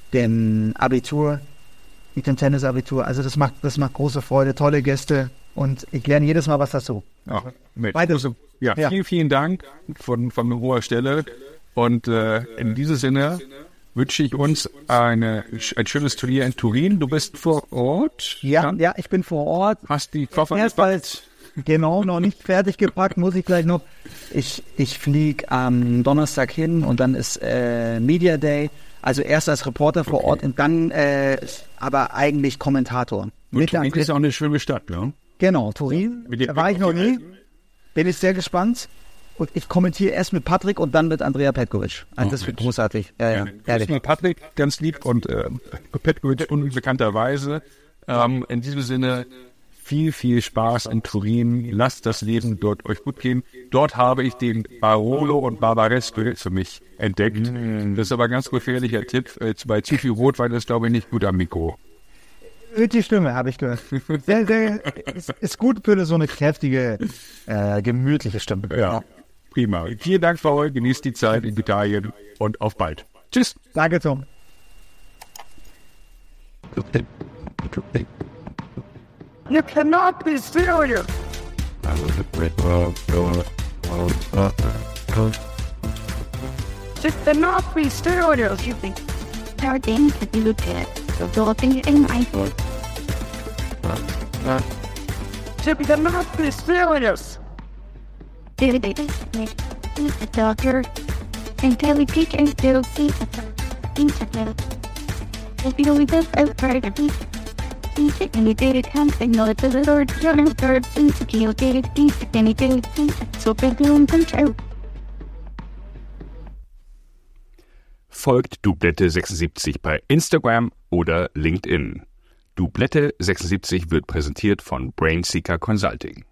dem Abitur, mit dem Tennisabitur. Also das macht große Freude, tolle Gäste und ich lerne jedes Mal was dazu. Vielen, vielen Dank von hoher Stelle und in diesem Sinne wünsche ich uns ein schönes Turnier in Turin. Du bist vor Ort? Ja, ich bin vor Ort. Hast die Koffer gepackt? Genau, noch nicht fertig gepackt, muss ich gleich noch. Ich fliege am Donnerstag hin und dann ist Media Day. Also erst als Reporter vor Ort und dann aber eigentlich Kommentator. Turin ist auch eine schöne Stadt, ja? Genau, Turin. Da war ich noch nie. Bin ich sehr gespannt. Und ich kommentiere erst mit Patrick und dann mit Andrea Petkovic. Also das wird großartig. Ja, ehrlich. Patrick, ganz lieb und Petkovic unbekannterweise. In diesem Sinne viel, viel Spaß in Turin. Lasst das Leben dort euch gut gehen. Dort habe ich den Barolo und Barbaresco für mich entdeckt. Das ist aber ein ganz gefährlicher Tipp. Bei zu viel Rotwein ist, glaube ich, nicht gut am Mikro. Die Stimme, habe ich gehört. Ist gut für so eine kräftige, gemütliche Stimme. Ja, prima. Vielen Dank für heute. Genießt die Zeit in Italien und auf bald. Tschüss. Danke, Tom. You cannot be serious. You cannot be serious. You think everything that you look at, the thing in my book. You cannot be serious. Did they the doctor and tell the teacher to see the if you leave us out part of the and you did it something not the little children third things you did it and you did it so big doing control. Folgt Dublette 76 bei Instagram oder LinkedIn. Dublette 76 wird präsentiert von Brainseeker Consulting.